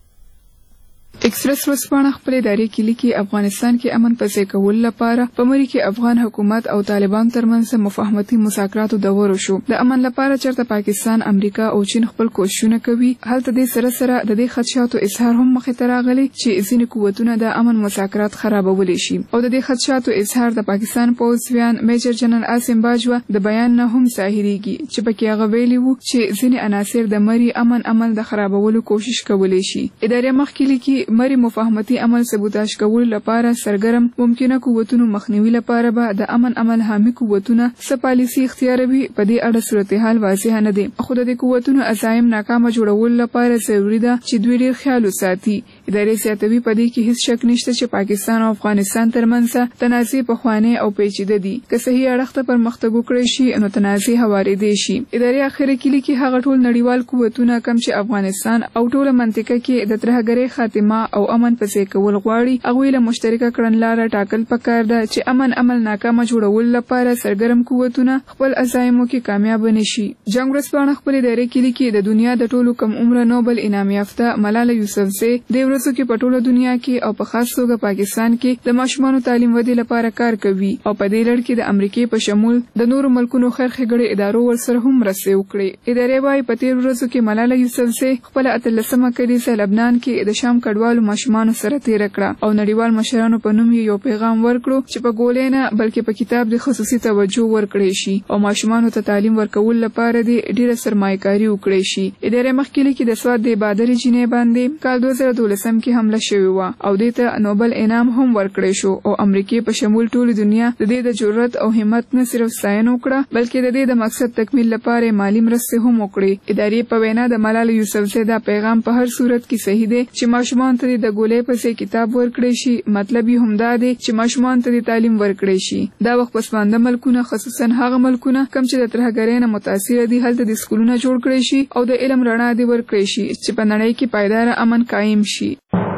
ایکسپریس ورځپاڼه خپل ادارې کې لیکي افغانستان کې امن پسې کول لپاره په مری کې افغان حکومت او طالبان ترمنځ مفاهمتي مذاکراتو دور شو. د امن لپاره چېرته پاکستان، امریکا او چین خپل کوششونه کوي. هلته د سره سره د دې خدشاتو اظهار هم مخې ته راغلی چې ځینې قوتونه د امن مذاکرات خرابولی شي او د دې خدشاتو اظهار د پاکستان پوځیان میجر جنرال عاصم باجوه د بیان نه هم ظاهریږي چې پکې هغه ویلي وو چې ځینې عناصر د مری امن عمل د خرابولو کوشش کولی شي. ادارې مخکې لیکي مری مفاهمتي عمل سبوتاژ کول لپاره سرګرم ممکنه قوتونو مخنیوي لپاره به د امن عمل حامي قوتونه څه پالیسي اختیاروي په دې اړه صورتحال واضح نه دی. خو د دې قوتونو عزایم ناکامه جوړول لپاره ضروري ده چې دوی ډېر خیال وساتي. ادارې زیاتوي په دې کې هیڅ شک نشته چې پاکستان او افغانستان ترمنځ تنازع پخوانۍ او پیچیده دي. که صحیح اړخ ته پرمختګ وکړي شي نو تنازع هوارېدی شي. ادارې اخر کې لیکي هغه ټول نړیوال قوتونه کم چې افغانستان او ټوله منطقه کې د ترهګرۍ خاتمه او امن پسې کول غواړي هغوی له مشترکه کړنلاره ټاکل پکار ده چې امن عمل ناکامه جوړول لپاره سرګرم قوتونه خپل عزایمو کې کامیاب نشي. جنگ ورځپاڼه خپل ادارې کې لیکي د دنیا د ټولو کم عمره نوبل انعام یافته ملاله یوسفزۍ د ورځو کې په ټوله دنیا کې او په خاص توګه پاکستان کې د ماشومانو تعلیم ودې لپاره کار کوي او په دې لړ کې د امریکای په شمول د نورو ملکونو خیر ښېګړې ادارو ورسره هم مرستې وکړي. ادارې وايي په تېرو ورځو کې ملاله یوسفزۍ خپله اتلسمه کلیزه لبنان کې د شام کډوالو ماشومانو سره تیره کړه او نړیوال مشرانو په نوم یو پیغام ورکړو چې په ګولۍ نه بلکې په کتاب د خصوصي توجه ورکړی شي او ماشومانو ته تعلیم ورکول لپاره د ډیره سرمایه‌کاري وکړی شي. ادارې مخکې لیکي د سواد د بادرې جینۍ باندې کال دوه زره دولسم کې حمله شوې وه او دې ته نوبل انعام هم ورکړی شو او امریکای په شمول ټولې دنیا د دې د جرأت او همت نه صرف ستاینه وکړه بلکې د دې د مقصد تکمیل لپاره مالی مرستې هم وکړي. ادارې په وینا د ملاله یوسفزۍ دا پیغام په هر صورت کې صحیح دی چې ماشومان ته د ګولۍ پسې کتاب ورکړی شي. مطلب یې همدا دی چې ماشومان ته تعلیم ورکړی شي. دا وخت پسمانده ملکونه خصوصا هغه ملکونه کم چې د ترهګرۍ نه متاثر دي هلته د سکولونه جوړ کړی شي او د علم رڼا دې ورکړی شي چې په نړۍ کې پایدار امن قائم شي.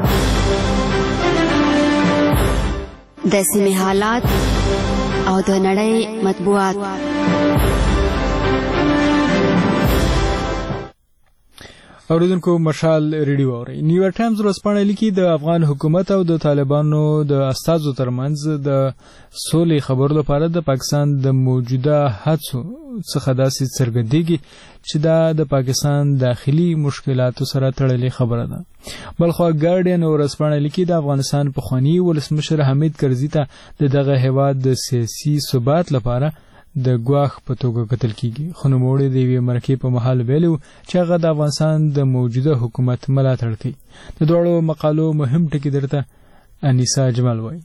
د سیمې حالات او د نړۍ مطبوعات. اوریدونکو مشال ریډیو اورئ. نیویارک ټایمز ورځپاڼه لیکي د افغان حکومت او د طالبانو د استازو ترمنځ د سولې خبرو لپاره د پاکستان د موجوده هڅو څخه داسې څرګندېږي چې دا د پاکستان داخلي مشکلاتو سره تړلې خبره ده. بلخوا ګارډین ورځپاڼه لیکي د افغانستان پخواني ولسمشر حامد کرزي ته د دغه هیواد د سیاسي ثبات لپاره د ګواښ په توګه کتل کیږي. خو نوموړي د یوې مرکې په مهال ویلي چې هغه د افغانستان د موجوده حکومت ملاتړ کوي. د دواړو مقالو مهم ټکي درته انیسا جمال وایي.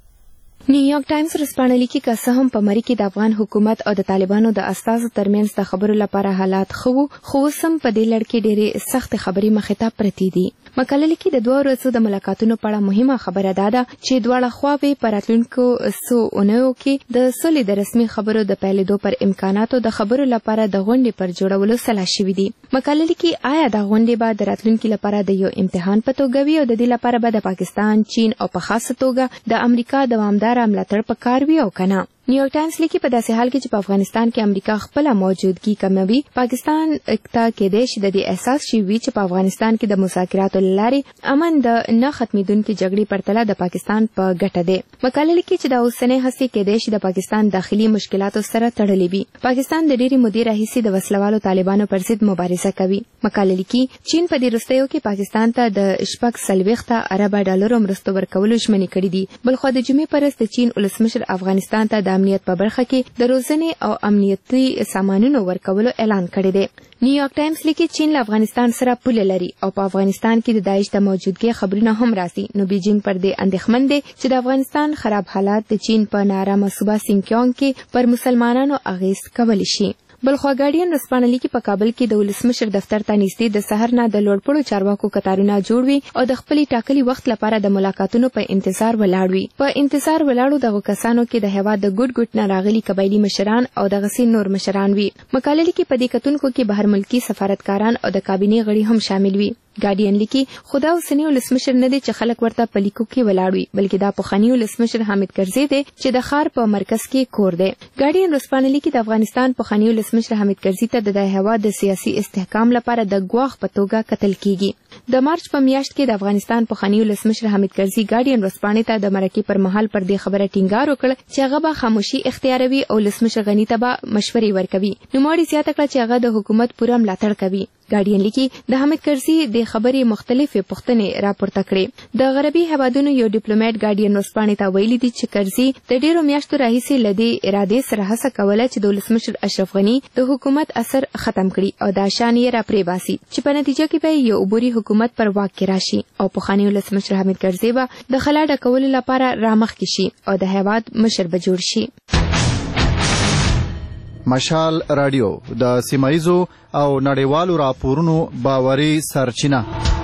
نیویارک ټایمز ورځپاڼه لیکي که څه هم په مری کې د افغان حکومت او د طالبانو د استازو ترمنځ د خبرو لپاره حالات ښه وو، خو اوس هم په دې لړ کې ډېرې سختې خبرې مخې ته پرتې دي. مقاله لیکي د دوه ورځو د ملاقاتونو په اړه مهمه خبره دا ده چې دواړه خواوې په راتلونکو څو اونیو کې د سولې د رسمي خبرو د پیلېدو پر امکاناتو د خبرو لپاره د غونډې پر جوړولو سلا شوي دي. مقاله لیکي آیا دا غونډې به د راتلونکي لپاره د یو امتحان په توګه وي او د دې لپاره به د پاکستان، چین او په خاصه توګه د امریکا دوامداره ملاتړ په کار وي او کنه. نیویارک ټایمز لیکي په داسې حال کې چې په افغانستان کې امریکا خپله موجودګي کموي، پاکستان ته کېدای شي د دې احساس شي وي چې په افغانستان کې د مذاکراتو له لارې امن د نه ختمېدونکې جګړې پرتله د پاکستان په ګټه دی. مقاله لیکي چې دا اوسنۍ هڅې کېدای شي د پاکستان داخلي مشکلاتو سره تړلې وي. پاکستان د ډېرې مودې راهیسې د وسلوالو طالبانو پر ضد مبارزه کوي. مقاله لیکي چین په دې وروستیو کې پاکستان ته د شپږ څلوېښت اربه ډالرو مرستو ورکولو ژمنې کړې دي. بلخوا د جمعې په ورځ د چین ولسمشر افغانستان ته د امنیت په برخه کې د روزنې او امنیتي سامانونو ورکولو اعلان کړی دی. نیویارک ټایمز لیکي چین له افغانستان سره پوله لري او په افغانستان کې د داعش د موجودګۍ خبرونه هم راځي، نو بیجینګ پر دې اندېښمن دی چې د افغانستان خراب حالات د چین په نارامه صوبه سینکیانګ کې پر مسلمانانو اغیز کولی شي. بلخوا ګارډین ورځپاڼه لیکي په کابل کې د ولسمشر دفتر ته نږدې د سحر نه د لوړپوړو چارواکو کتارونه جوړ وي او د خپلې ټاکلي وخت لپاره د ملاقاتونو په انتظار ولاړ وي. په انتظار ولاړو دغو کسانو کې د هېواد د ګوټ ګوټ نه راغلي قبایلي مشران او دغسې نور مشران وي. مقاله لیکي په دې کتونکو کې بهر ملکي سفارتکاران او د کابینې غړي هم شامل وي. ګارډین لیکي خدا اوسنی ولسمشر نه دی چې خلک ورته په لیکو کې ولاړ وي، بلکې دا پخوانی ولسمشر حامد کرزي دی چې د ښار په مرکز کې کور دی. ګارډین ورځپاڼه لیکي د افغانستان پخوانی ولسمشر حامد کرزي ته د هېواد د سیاسي استحکام لپاره د ګواښ په توګه کتل کیږي. د مارچ په میاشت کې د افغانستان پخوانی ولسمشر حامد کرزي ګارډین ورځپاڼې ته د مرکې پر مهال پر دې خبره ټینګار وکړ چې هغه به خاموشي اختیاروي او ولسمشر غني ته به مشورې ورکوي. نوموړي زیاته کړه چې هغه د حکومت پوره ملاتړ کوي. ګارډین لیکي د حامد کرزي د خبرې مختلفې پوښتنې راپورته کړې. د غربي هېوادونو یو ډیپلوماټ ګارډین ورځپاڼې ته ویلي دي چې کرزي د ډېرو میاشتو راهیسې له دې ارادې سره هڅه کوله چې د ولسمشر اشرف غني د حکومت اثر ختم کړي او دا شان یې راپرې باسي چې په نتیجه کې به یو عبوري حکومت پر واک کې راشي او پخوانی ولسمشر حامد کرزي به د خلا ډکولو لپاره رامخکې شي او د هېواد مشر به جوړ شي. مشال رادیو د سیمایزو او نړیوالو راپورونو باوري سرچینه.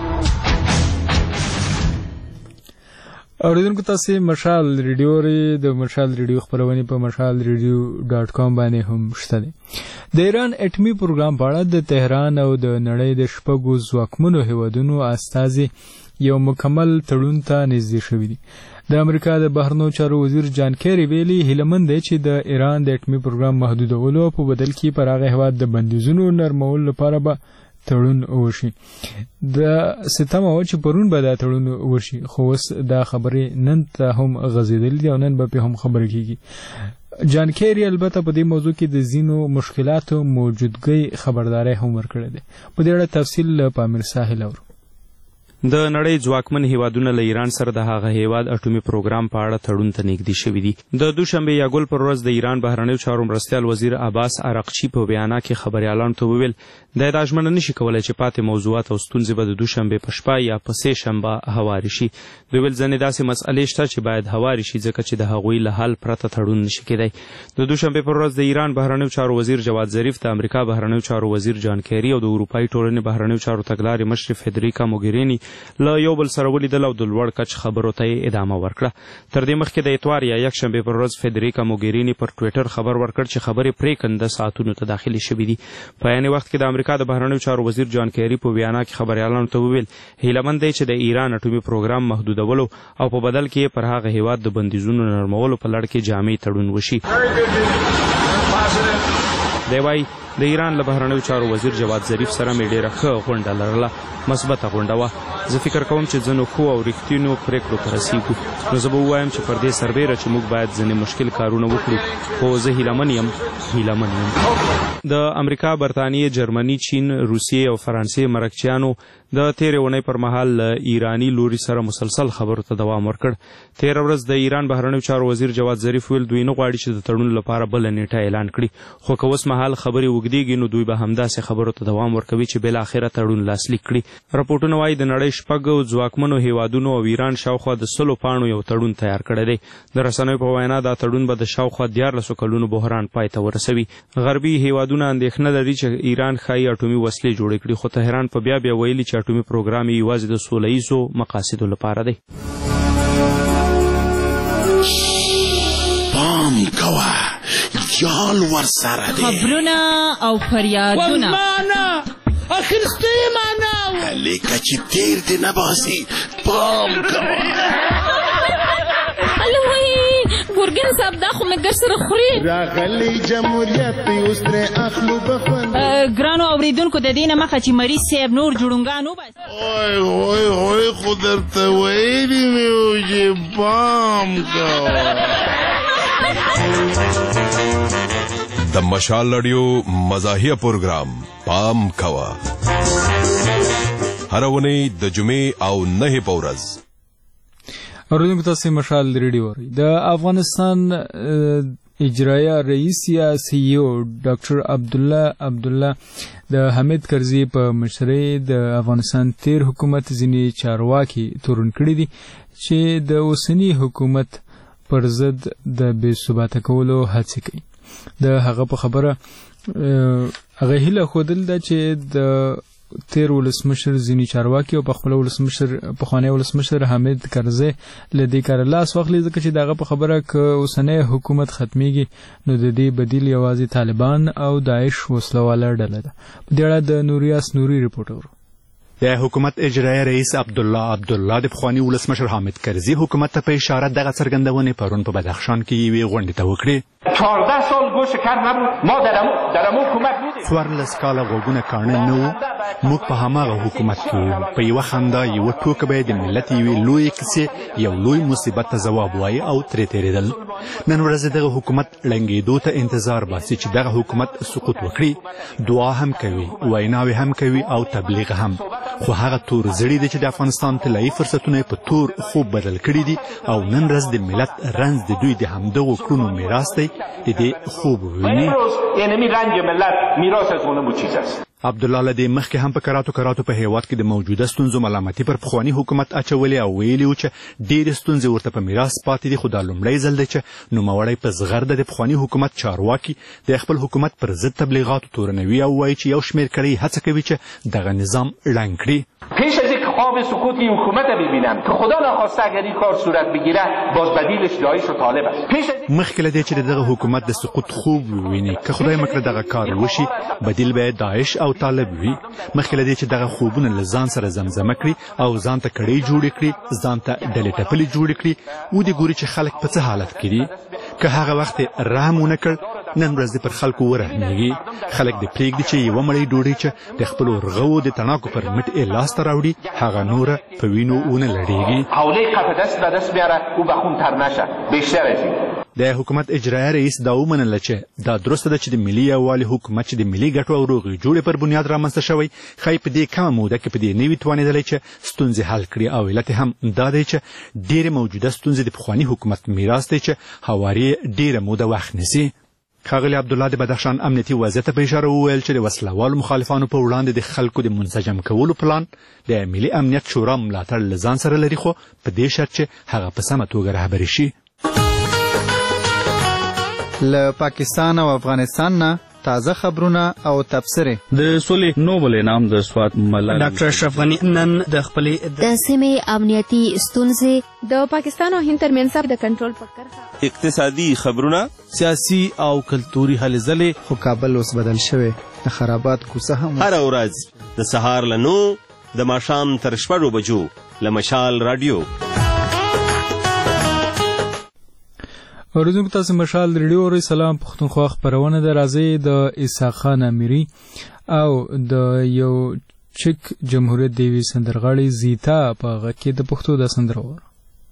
اوریدونکو تاسو مشال ریډیو لري، د مشال ریډیو خبرونه په مشال ریډیو ډاټ کام باندې هم شته دي. د ایران اټومي پروګرام په اړه د تهران او د نړۍ د شپږو ځواکمنو هیوادونو استازي یو مکمل تړون ته نږدې شوي دي. د امریکا د بهرنیو چارو وزیر جان کیری ویلي هیلمن دی چې د ایران د اټومي پروګرام محدودولو په بدل کې پر هغه هیواد د بندیزونو نرمولو لپاره به تړون وشي. د ستمه و چې پرون به دا تړون وشي، خو اوس دا خبرې نن ته هم غځېدلې دي او نن به پې هم خبرې کېږي. جان کیری البته په دې موضوع کې د ځینو مشکلاتو موجودګۍ خبرداری هم ورکړی دی. په دې اړه تفصیل له پامیر ساحل اورو. د نړۍ ځواکمن هیوادونه له ایران سره د هغه هیواد اټومي پروګرام په اړه تړون ته نږدې شوي دي. د دوشنبې یا ګل پر ورځ د ایران بهرنیو چارو مرستیال وزیر عباس عراقچي په بیانه کې خبریالانو ته وویل دی دا ژمنه نشي کولی چې پاتې موضوعات او ستونزې به د دوشنبې په شپه یا په سې شنبه هوارې شي. دوی ویل ځینې داسې مسئلې شته چې باید هوارې شي ځکه چې د هغوی له حل پرته تړون نشي کېدی. د دوشنبې پر ورځ د ایران بهرنیو چارو وزیر جواد ظریف، د امریکا بهرنیو چارو وزیر جان کیری او د اروپایي ټولنې بهرنیو چارو تګلارې مشر فدریکا موګریني له یو بل سره ولیدل او د لوړ کچ خبرو ته یې ادامه ورکړه. تر دې مخکې د اتوار یا یکشنبې پر ورځ فدریکا موګریني پر ټویټر خبر ورکړ چې خبرې پرېکنده ساعتونو ته داخلي شوي دي. په عین وخت کې د امریکا د بهرنیو چارو وزیر جان کیری په بیانه کې خبریالانو ته وویل هیلمن دی چې د ایران اټومي پروګرام محدودولو او په بدل کې پر هغه هیواد د بندیزونو نرمولو په لړ کې جامع تړون وشي. دی وايي د ایران له بهرنیو چارو وزیر جواد ظریف سره مې ډېره ښه غونډه لرله، مثبته غونډه وه. زه فکر کوم چې ځینو ښو او رښتینو پرېکړو ته رسېږو. نو زه به ووایم چې پر دې سربیره چې موږ باید ځینې مشکل کارونه وکړو، خو زه هیلهمن یم هیلهمن یم. د امریکا، برطانیې، جرمني، چین، روسیې او فرانسې مرکچیانو د تېرې اونۍ پر مهال له ایراني لوري سره مسلسل خبرو ته دوام ورکړ. تېره ورځ د ایران بهرنیو چارو وزیر جواد ظریف ویل دوی نه غواړي چې د تړون لپاره بله نیټه اعلان کړي، خو که اوس مهال خبرې اوږدېږي نو دوی به همداسې خبرو ته دوام ورکوي چې بالاخره تړون لاسلیک کړي. راپورټونه وایي د نړۍ شپږو ځواکمنو هیوادونو او ایران شاوخوا د سلو پاڼو یو تړون تیار کړی دی. د رسنیو په وینا دا تړون به د شاوخوا دیارلسو کلونو بحران پای ته ورسوي. غربي هیوادونه اندېښنه لري چې ایران ښایي اټومي وسلې جوړې کړي، خو تهران په بیا بیا ویلي چې اټومي پروګرام یې یوازې د سوله ییزو مقاصدو لپاره دی. پام کوه یال ورسره دی، خبرونه او فریادونه آخر ستې معنا لیکه چې تیر دې نه باسي. پام کوه ګورګین صاحب دا خو مګر سره خوري راغلی جمهوریت اوس ترې اخلو بخون. ګرانو اوریدونکو د دې نه مخه چې مریض صاحب نور جوړونګان وباسي. اوی اوی اوی خو درته ویلي مې وو چې پام کوه. د مشال رادیو مزاحیه پروګرام پام کوه، هره اونۍ د جمعې او نهې په ورځ. اوریدونکو تاسو مشال ریډیو اورئ. د افغانستان اجرایه رئیس یا سی ای او ډاکټر عبدالله عبدالله د حامد کرزي په مشرۍ د افغانستان تیر حکومت ځینې چارواکي تورن کړي دي چې د اوسني حکومت پر ضد د بې ثباته کولو هڅې کوي. د هغه په خبره هغه هیله ښودل ده چې د تیر ولسمشر ځینې چارواکي او پخپله ولسمشر پخوانی ولسمشر حامد کرزي له دې کاره لاس واخلي، ځکه چې د هغه په خبره که اوسنی حکومت ختمیږي نو د دې بدیل یوازې طالبان او داعش وسلواله ډله ده. په دې اړه د نوریاس نوري رپورټ اورو. د حکومت اجرایه رئیس عبدالله عبدالله د پخواني ولسمشر حامد کرزي حکومت ته په اشاره دغه څرګندونې پرون په بدخشان کې یوې غونډې ته وکړې. چهارده سال گوش کر نبود، ما در امو حکومت بودیم. څوارلس کاله غوږونه کاڼه نه وو، موږ په هماغه حکومت کې وو. په یوه خندا یوه ټوکه به یې د ملت یوې لویې کیسې یو لوی مصیبت ته ځواب وایي او ترې تېرېدل. نن ورځ دغه حکومت ړنګېدو ته انتظار باسي چې دغه حکومت سقوط وکړي. دعا هم کوي، ویناوې هم کوي او تبلیغ هم، خو هغه تور زړي دي چې د افغانستان طلایي فرصتونه په تور خوب بدل کړي دي او نن ورځ د ملت رنځ د دوی د همدغو کړنو میراث دی. د دې خوب ویني عبدالله له دې مخکې هم په کراتو کراتو په هیواد کې د موجوده ستونزو ملامتي پر پخواني حکومت اچولې او ویلي و چې ډېرې ستونزې ورته په میراث پاتې دي، خو دا لومړی ځل دی چې نوموړی په زغرده د پخواني حکومت چارواکي د خپل حکومت پر ضد تبلیغاتو تورنوي او وایي چې یو شمېر کړۍ هڅه کوي چې دغه نظام ړنګ کړي. پیش از اینکه خواب سقوط این حکومت ببینم که خدا نخواسته اگر این کار صورت بگیره باز بدیلش داعش و طالب است. مخکې له دې چې دغه حکومت د سقوط خوب وویني، که خدای مکړه دغه کار وشي بدیل به داعش او طالب وي. مخکې له دې چې دغه خوبونه له ځان سره زمزمه کړي او ځان ته کړۍ جوړې کړي، ځان ته ډلې ټپلې جوړې کړي، ودې ګوري چې خلک په څه حالت کې دي. که هغه وخت رحم ونه کړ، نن ورځ پر خلکو ورحمېږي. خلک دې پرېږدي چې یوه مړۍ ډوډۍ چې د خپلو رغو د تڼاکو پر مټ یې لاسته راوړي هغه نوره په وینو ونه لړېږي. حوله قف دست به دست بیاره او به خونتر نشه. بیشتر از این د حکومت اجرایه رئیس دا ومنله چې دا درسته ده چې د ملي یووالي حکومت چې د ملي ګټو او روغې جوړې پر بنیاد رامنځته شوی ښایي په دې کمه موده کې په دې نه وي توانېدلی چې ستونزې حل کړي. او علت هم دا دی چې ډېرې موجوده ستونزې د پخواني حکومت میراث دی چې هواري ډېره موده وخت نیسي. ښاغلي عبدالله د بدخشان امنیتي وضعیت ته په اشاره وویل چې د وسلوالو مخالفانو په وړاندې د خلکو د منسجم کولو پلان د ملي امنیت شورا ملاتړ له ځان سره لري، خو په دې شرط چې هغه په سمه توګه رهبري شي. له پاکستان او افغانستان نه تازه خبرونه او تبصرې. د سولې نوبل انعام د سوات ملال ډاکټر اشرف غني نن د خپلې د سیمې امنیتي ستونزې د پاکستان او هند ترمنځ د کنټرول په کرښه، اقتصادي خبرونه، سیاسي او کلتوري هلې ځلې. خو کابل اوس بدل شوی، د خرابات کوڅه هم هره ورځ د سهار له نو د ماښام تر شپږو بجو له مشال رادیو. اوریدونکو تاسو مشال ریډیو اورئ. سلام پښتونخوا خپرونه ده. راځئ د اسحاق خان امیری او د یو چک جمهوریت دیوی سندرغاړي زیتا په غږ کې د پښتو د سندره وره.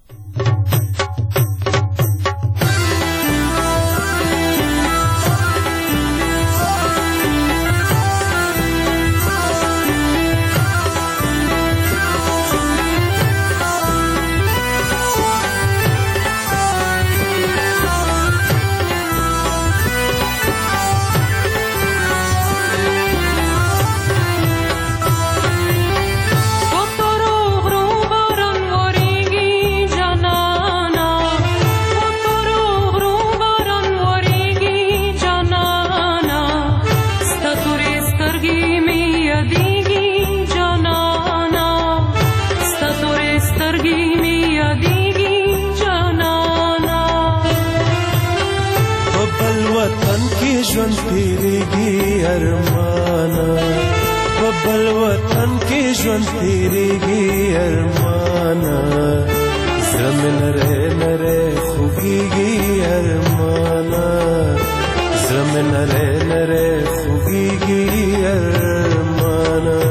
ژوند تیریږي ارمانا په بل وطن کې ژوند تیریږي ارمانا زړه مې نری نری خوږیږي ارمانا زړه مې نری نری خوږیږي ارمانا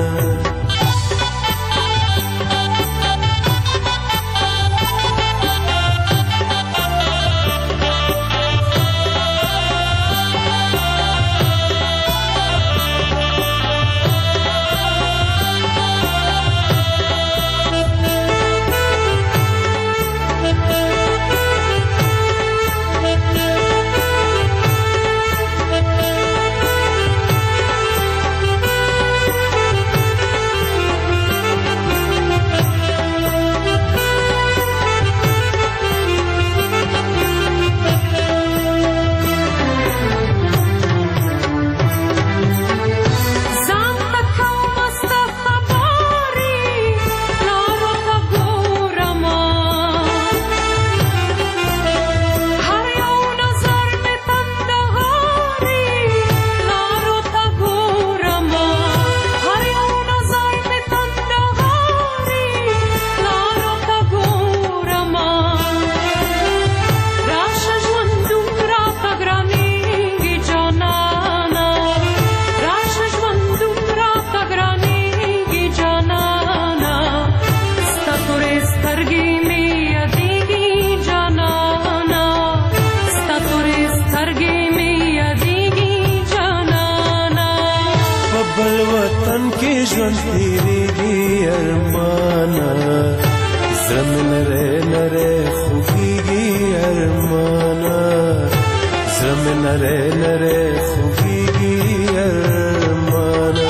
ژوند تیریږي ارمانا زړه مې نری نری خوږیږي ارمانا زړه مې نری نری خوږیږي ارمانا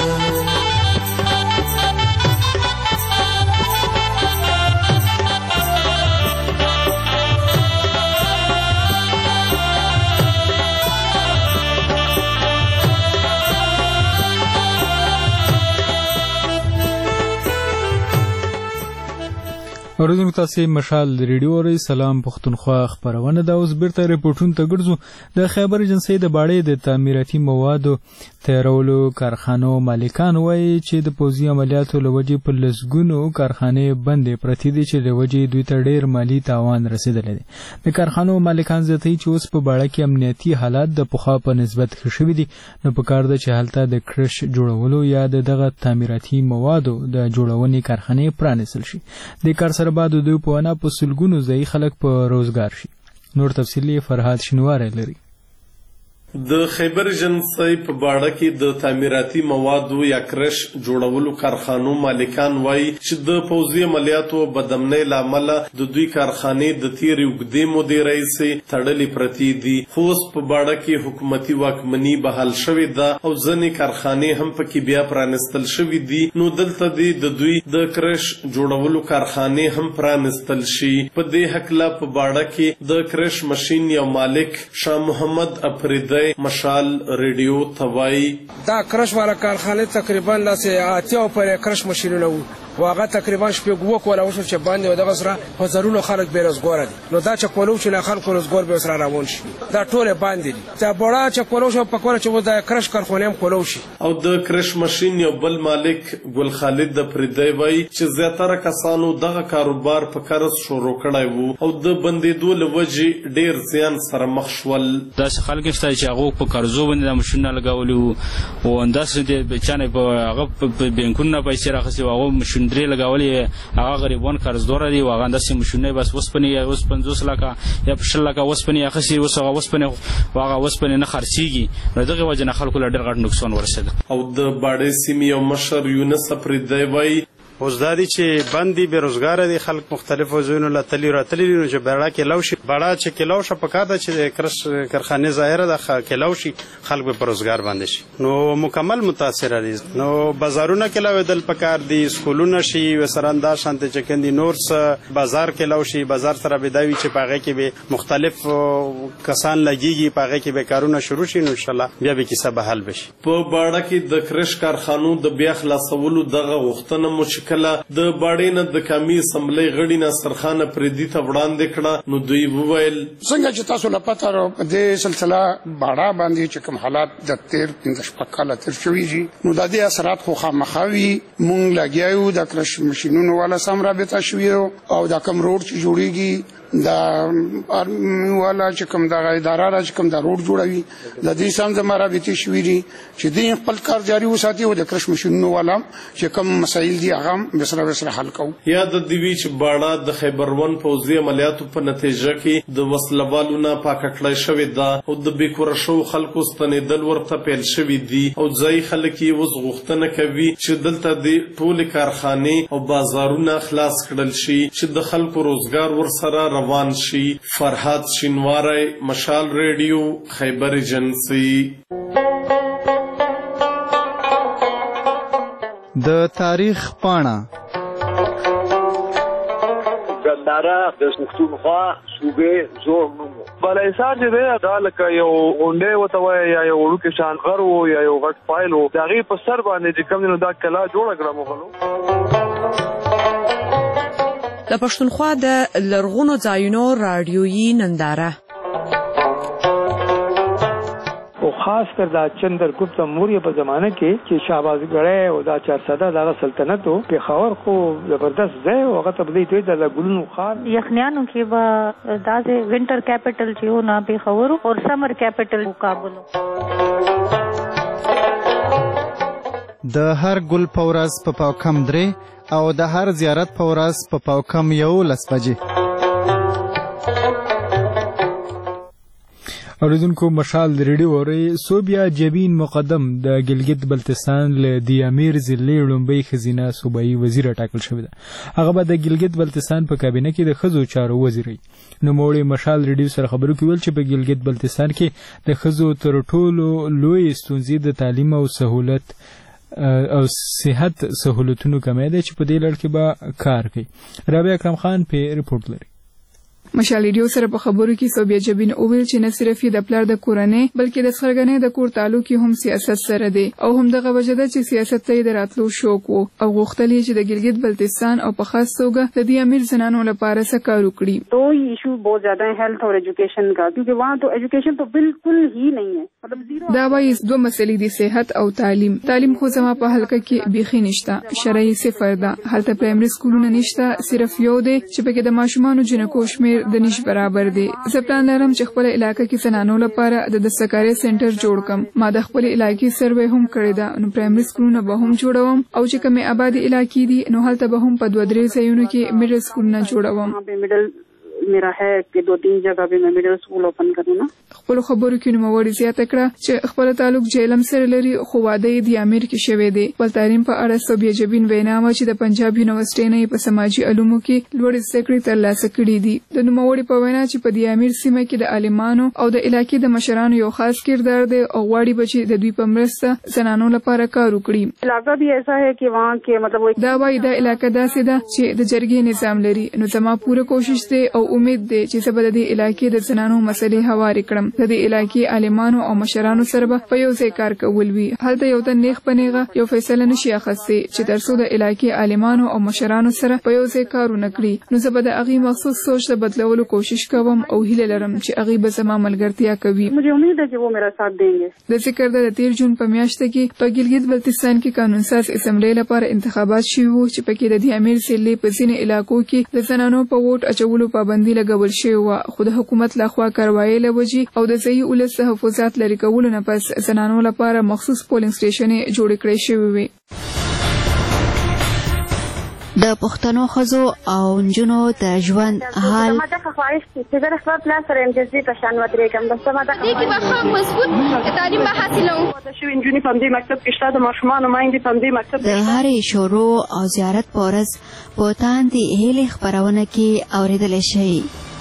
اوریدونکو تاسو مشال ریډیو اورئ. سلام پښتونخوا خپرونه ده. اوس بیرته ریپورټونو ته ګرځو. د خیبر ایجنسۍ د باړې د تعمیراتي موادو تیارولو کارخانو مالکان وایي چې د پوځي عملیاتو له وجې په لسګونو کارخانې بندې پرتې دي چې له وجې دوی ته ډېر مالي تاوان رسېدلی دی. د کارخانو مالکان زیاتوي چې اوس په باړه کې امنیتي حالات د پخوا په نسبت ښه شوي دي، نو پکار ده چې هلته د کرش جوړولو یا د دغه تعمیراتي موادو د جوړونې کارخانې پرانیستل شي. د کار سره بعد دوی په ونه په سلګونو ځایي خلک په روزګار شي. نور تفصیل فرهاد شینواری لري. د خیبر ایجنسۍ په باړه کې د تعمیراتي موادو یا کرش جوړولو کارخانو مالکان وایي چې د پوځي عملیاتو بدامنۍ له امله د دوی کارخانې د تیرې اوږدې مودې راهیسې تړلې پرتې دي، خو اوس په باړه کې حکومتي واکمني بحال شوې ده او ځینې کارخانې هم پکې بیا پرانیستل شوي دي. نو دلته دې د دوی د کرش جوړولو کارخانې هم پرانیستل شي. په دې هکله په باړه کې د کرش ماشین یو مالک شاه محمد افریدی مشال ریډیو ته وایي دا کرش والا کارخانه تقریبا لاسه اتیا پر کرش ماشینونه وو واغه تقریبا شپږ وک ولا وشو چې باندې دغه سره هزارونو خلک بیروزګار دي نو دا چې کولو چې خلکو روزګار به سره روان شي دا ټول باندې دي دا بڑا چې کولو شو په کوله چې دا کرش کارخونه هم کولو شي او د کرش ماشين یو بل مالک ګل خالد د پردی وای چې زیاتره کسانو دغه کاروبار په کرس شروع کړای وو او د بندیدو لوجه ډیر زیان سره مخ شول دا خلک شته چې هغه په قرضو باندې د ماشين لګولي او انداز د بچانه په هغه په بانکونو پیسې راخسي هغه ماشين درې لګولي هغه غریبون قرضدار دي هغه انداز ماشين بس وسپنی اوس پنځوس لکه یا پښل لکه وسپنی اخسي اوس هغه وسپنی هغه وسپنی نه خرڅيږي نو دغه وجه نه خلکو لډر غټ نقصان ورسېد او د باډې سیمې او مشر یونس پردی وای اوس دا دي چې بندي بیروزګار دي خلک مختلفو ځایونو له تلی راتلی نو چې بړا کې لوشي بړا چې کې لوشه پکا ده چې کرش کارخانه ظاهره ده کې لوشي خلک به بیروزګار باندې شي نو مکمل متاثر دي نو بازارونه کې لویدل پکار دي سکولونه شي وسراندا شانته چې کندي نورس بازار کې لوشي بازار سره بداوي چې پاغه کې به مختلف کسان لګيږي پاغه کې به کارونه شروع شي ان شاء الله بیا به کیسه به حل بشي په باډه کې د کرش کارخانو د بیا خلاصولو دغه غوښتنه مو کله د باډې نه د قومي اسمبلی غړي ناصر خان پردي ته وړاندې کړه نو دوی وویل څنګه چې تاسو لپاره د سلسله باډه باندې چې کوم حالات د تیر پنځه شپږ کاله تیر شوي دي نو د دې اثرات خو خامخاوي مونږ لګیاو د کرش ماشينونو والا سم رابطه شوی او دا کوم روډ چې جوړیږي دا ارمي والا چې کوم د اداره را چې کوم د روډ جوړوي د دې سم د مرابطي شوی دي چې دې خپل کار جاري وساتي او د کرش ماشينونو والا چې کوم مسایل دي هغه بسره بسره حل کوو یا د دیوی چې باډه د خیبرون پوځي عملیاتو په نتیجه کې د وسلوالو نه پاکټلای شوې ده او د بیکور شو خلکو ستنېدل ورته پیل شوې دي او ځای خلک یې وز غوښتنه کوي چې دلته د ټول کارخانه او بازارونه خلاص کړل شي چې د خلکو روزګار ورسره روان شي فرحات شینواری مشال ریډیو خیبر ایجنسی د تاریخ پاڼه ګنداره د پښتونخوا صوبې زور نوم بلایسار چې دی دا لکه یو غونډې وته وای یا یو وړوکی شان غر وو یا یو غټ فایل وو د هغې په سر باندې چې کوم نو دا کلا جوړه کړه مغلو د پښتونخوا د لرغونو ځایونو رادیويي ننداره او خاص کر دا چندرګپت موریه په زمانه کې چې شهبازګړی او دا چارسده دغه سلطنت او پېښور خو زبردست ځای او هغه ته بدی دوی د ګلونو خان یخنیانو کې به داسې وینټر کیپټل چې و نه پېښور او سمر کیپټل کابل د هر ګل پورز په پاوکم درې او د هر زیارت پورز په پاوکم یو لس بجې اوریدونکو مشال ریډیو اوري صوبیا جبین مقدم د ګلګت بلتستان له دی امیر ضلع لومبي خزینه صوبایي وزیر ټاکل شوی دی هغه به د ګلګت بلتستان په کابینه کې د خزو چارو وزیري نو موړي مشال ریډیو سره خبرو کول چې په ګلګت بلتستان کې د خزو تر ټولو لوی ستونزې د تعلیم او سہولت او صحت سہولتونو کمی ده چې په دې لړ کې به کار کوي رابعه اکرم خان په ریپورت لري مشال ریډیو سره په خبرو کې صوبیا جبین اوویل چې نه صرف د پلار د کورنۍ بلکې د څرګنې د کور تعلق هم سیاست سره دی او هم دغه وجه ده چې سیاست ته د راتلو شوق وو او غوښتل چې د ګلګت بلتستان او په خاص توګه د دې امیر زنانو لپاره څه کار وکړي तो इशू बहुत ज्यादा है हेल्थ और एजुकेशन का क्योंकि वहाँ तो एजुकेशन तो बिल्कुल ही नहीं है मतलब जीरो دا وایي دوه مسلې دي صحت او تعلیم تعلیم خو زما په حلقه کې بیخي نشته شرعي صفر ده هلته پرایمري سکولونه نشته صرف یو دی چې پکې د ماشومانو جنکو شمیر د نش برابر دی زه پلان لرم چې خپل علاقې کې زنانو لپاره د دستکارۍ سنټر جوړ کم ما د خپل علاقې سروې هم کړی ده نو پرایمري سکولونه به هم جوړوم او چې کومې آبادی علاقې دي نو هلته به هم په دوه درې ځایونو کې میډل سکولونه جوړوم मेरा है कि दो तीन जगह पे मैं मिडिल स्कूल ओपन करूँ ना خپل خبرو کې نوموړي زیاته کړه چې خپل تعلق جیلم سره لري خو واده یې د امیر کې شوی دی خپل تعلیم په اړه صوبیا جبین وینا و چې د پنجاب یونیورسيټي نه په سماجی علومو کې لوړ زده کړې ترلاسه کړې دي د نوموړي په وینا چې په د امیر سیمه کې د عالمانو او د علاقې د مشرانو یو خاص کردار دی او غواړي بچي د دوی په مرسته زنانو لپاره کار وکړي علاقہ بھی ایسا ہے کہ وہاں کے مطلب دا وایي د علاقې داسې ده چې د جرګې نظام لري نو زما پوره کوشش دی او امید دی چې زه به د دې علاقې د زنانو مسلې هوارې کړم د دې علاقې عالمانو او مشرانو سره په یو ځای کار کول وي. هلته یو د نیغ پنیغه یو فیصله نشي اخیستي چې ترڅو د علاقې عالمانو او مشرانو سره په یو ځای کارونه کړي نو زه به د هغې مخصوص سوچ د بدلولو کوشش کوم او هیله لرم چې هغې به زما ملګرتیا کوي. مجھے امید ہے کہ وہ میرا ساتھ دیں گے. د ذکر ده د تیر جون په میاشت کې په ګلګت بلتستان کې قانونساز اسمبلی لپاره انتخابات شوي وو چې پکې د دې امیر سیلې په ځینې علاقو کې د زنانو په ووټ اچولو پابندي لګول شوې وه خو د حکومت لخوا کاروایۍ له وجې او د ځایي ولس تحفظات لرې کولو نه پس زنانو لپاره مخصوص پولینګ سټیشنې جوړې کړې شوې وې. د پښتنو ښځو او نجونو د ژوند حال ما دغه خواهش چې زه د خپل پلار سره یم چې زه په شان ودرېږم بس ما دغه دې کې به ښه مضبوط تعلیم به حاصلوم. واده شوي نجونې په همدې مکتب کې شته د ماشومانو میندې په همدې مکتب د هرې شروع او زیارت په ورځ په تاندې هیلې خپرونه کې اورېدلی شئ.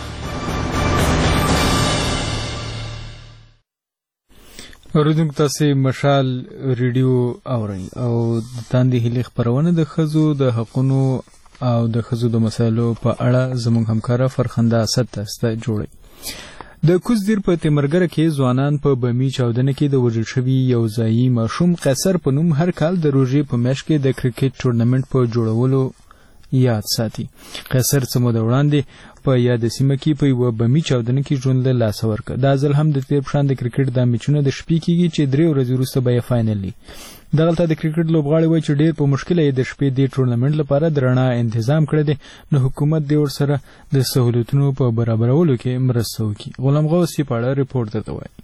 اوریدونکو تاسې مشال ریډیو اورئ او د تاندې هیلې خپرونه د ښځو د حقونو او د ښځو د مسایلو په اړه زموږ همکاره فرخنده اسد تاسو ته جوړوي. د کوزدیر په تیمرګره کې ځوانان په بمي چاودنه کې د وژل شوي یو ځایي ماشوم قیصر په نوم هر کال د روژې په میاشت کې د کرکټ ټورنمنټ په جوړولو یاد ساتي. قیصر څه موده وړاندې په یاد سیمه کې په یوه بمي چاودنه کې ژوند له لاسه ورکړ. دا ځل هم د تیر په شان د کرکټ دا میچونه د شپې کېږي چې درې ورځې وروسته به یې فاینل وي. دغلته د کرکټ لوبغاړي وایي چې ډېر په مشکله یې د شپې دې ټورنمنټ لپاره د رڼا انتظام کړی دی نو حکومت دې ورسره د سهولتونو په برابرولو کې مرسته وکړي. غلام غوث په اړه ریپورټ درته وایي.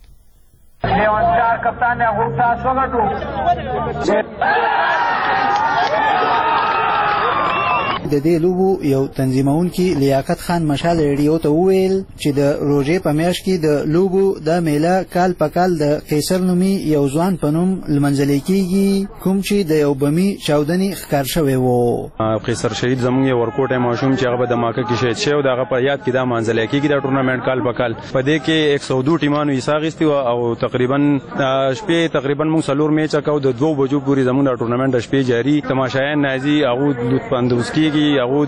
د دې لوبو یو تنظیمونکي لیاقت خان مشال ریډیو ته وویل چې د روژې په میاشت کې د لوبو دا میله کال په کال د قیصر نومي یو ځوان په نوم لمنځلی کېږي کوم چې د یو بمي چاودنې ښکار شوی و. قیصر شهید زموږ یو ورکوټی ماشوم چې هغه به د ماکه کې شهید شوی و د هغه په یاد کې دا منځلی کېږي دا ټورنمنټ کال په کال. په دې کې یک سو دو ټیمانو حصه اخیستې وه او تقریبا شپې تقریبا موږ څلور میچه کوو د دوو بجو پورې زموږ دا ټورنمنټ د شپې جاري. تماشایان راځي هغو لطفاندوز کېږي هغو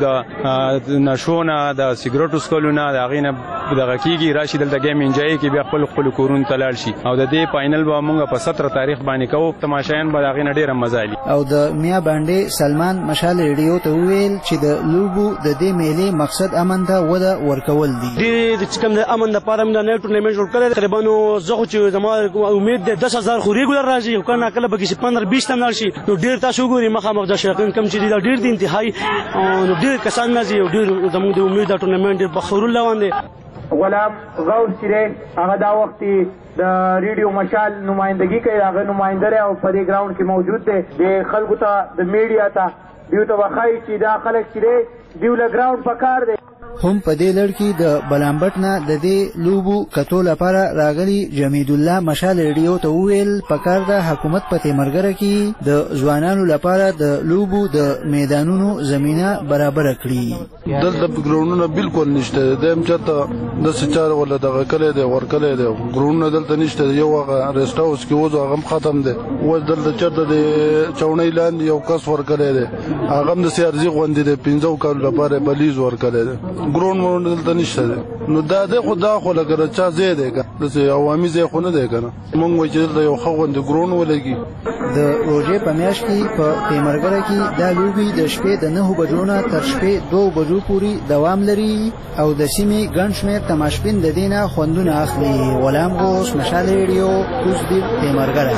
د نشو نه د سګرټو څښلو نه د هغې نه دغه کېږي راشي دلته ګیم انجوی کړي بیا خپلو خپلو کورونو ته لاړ شي او د دې فاینل به موږ په ستره تاریخ باندې کوو. تماشایان به د هغې نه ډېره مزه اخلي. او د میا باندې سلمان مشال ریډیو ته وویل چې د لوبو د دې میلې مقصد امن ته وده ورکول دي. دې چې کوم د امن لپاره موږ دا ټورنمنټ جوړ کړی تقریبا زه خو چې زما امید دی دس هزار خو ریګولر راځي او کله کله به کې پندرہ بیس تم لاړ شي نو ډېر تاسو وګورئ مخامخ د شیخین کم چې دی دا ډېر دی انتهایی نو ډېر کسان راځي او ډېر زموږ د امید دا ټورنمنټ ډېر بخرول روان دی. غلام غوث چې دی هغه دا وخت د ریډیو مشال نمایندګي کوي هغه نماینده دی او په دې ګراونډ کې موجود دی. د خلکو ته د میډیا ته دیو ته وښایي چې دا خلک چې دی دیو له ګراونډ په کار دی. هم په دې لړ کې د بلامبټ نه د دې لوبو کتو لپاره راغلي جمید الله مشال ریډیو ته وویل پکار د حکومت په تیمرګره کې د ځوانانو لپاره د لوبو د میدانونو زمینه برابر کړي. دلته ګراوندونه بالکل نشته دیم چاته د سچار ولا دغه کله دی ورکله دی ګراوندونه دلته نشته یو هغه ریسټ هاوس کې وځو هغه ختم دی و دلته چاته د چونې لاندې یو کس ورکله دی هغه د سیارزي غوندې د پنځو کال لپاره بلیز ورکله دی ګراوند مونږ دلته نشته نو دا د خدا خو لګره چا زه دی د عوامي زه خو نه دی کنه مونږ وایي چې دلته یو خوند ګراوند ولګي. د روژې په میاشت کې په تیمرګره کې دا لوبي د شپې د نهو بجو نه تر شپې دوه بجو پورې دوام لري او د سیمې ګڼ شمېر تماشبین د دې نه خوندونه اخلي. غلام غوث مشال ریډیو کوزدیر تیمرګره.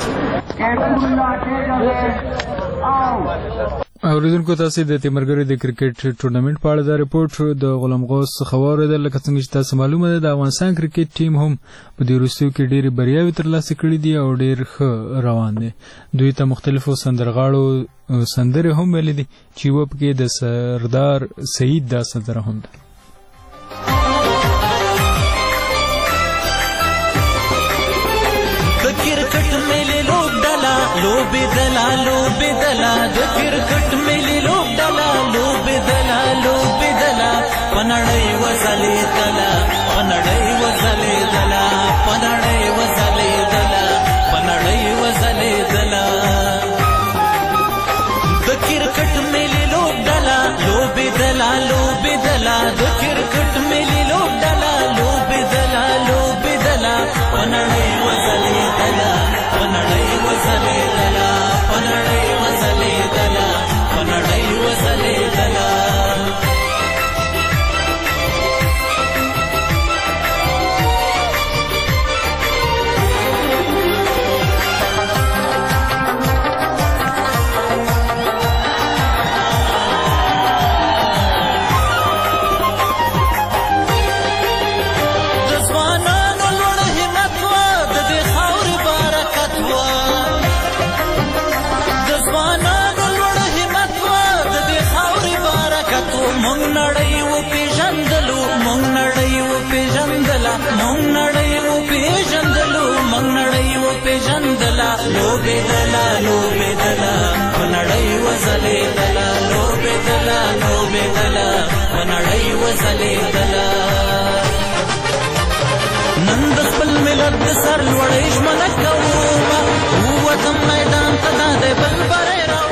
اوریدونکو تاسو د تیمرګرې د کرکټ ټورنمنټ په اړه دا ریپورت د غلام غوث څخه واورېدل. لکه څنګه چې تاسو معلومه ده د افغانستان کرکټ ټیم هم په دې وروستیو کې ډېرې بریاوې ترلاسه کړي دي او ډېر ښه روان دی. دوی ته مختلفو سندرغاړو سندرې هم ویلې دي چې یوه پکې د سردار سعید دا سندره هم ده. لوبې دلا لوبې دلا د کرکټ ملي لوب دلا لوبې دلا لوبې دلا پنړې وزلې دلا پنړې وزلې دلا پنړې وزلې دلا پنړې وزلې دلا د کرکټ ملي لوب دلا لوبې دلا لوبې دلا د کرکټ ملي لوب دلا لوبې دلا لوبې دلا نړۍ و پیژندلو مونږ نړۍ و پیژندلا مونږ نړۍ و پیژندلو مونږ نړۍ و پیژندلا لوبې دلا لوبې دلا په نړۍ و ځلېدلا لوبې دلا لوبې دلا په نړۍ و ځلېدلا نن د خپل ملت د سر لوړې ژمنه کومه ووتم میدان ته دا دی بل بری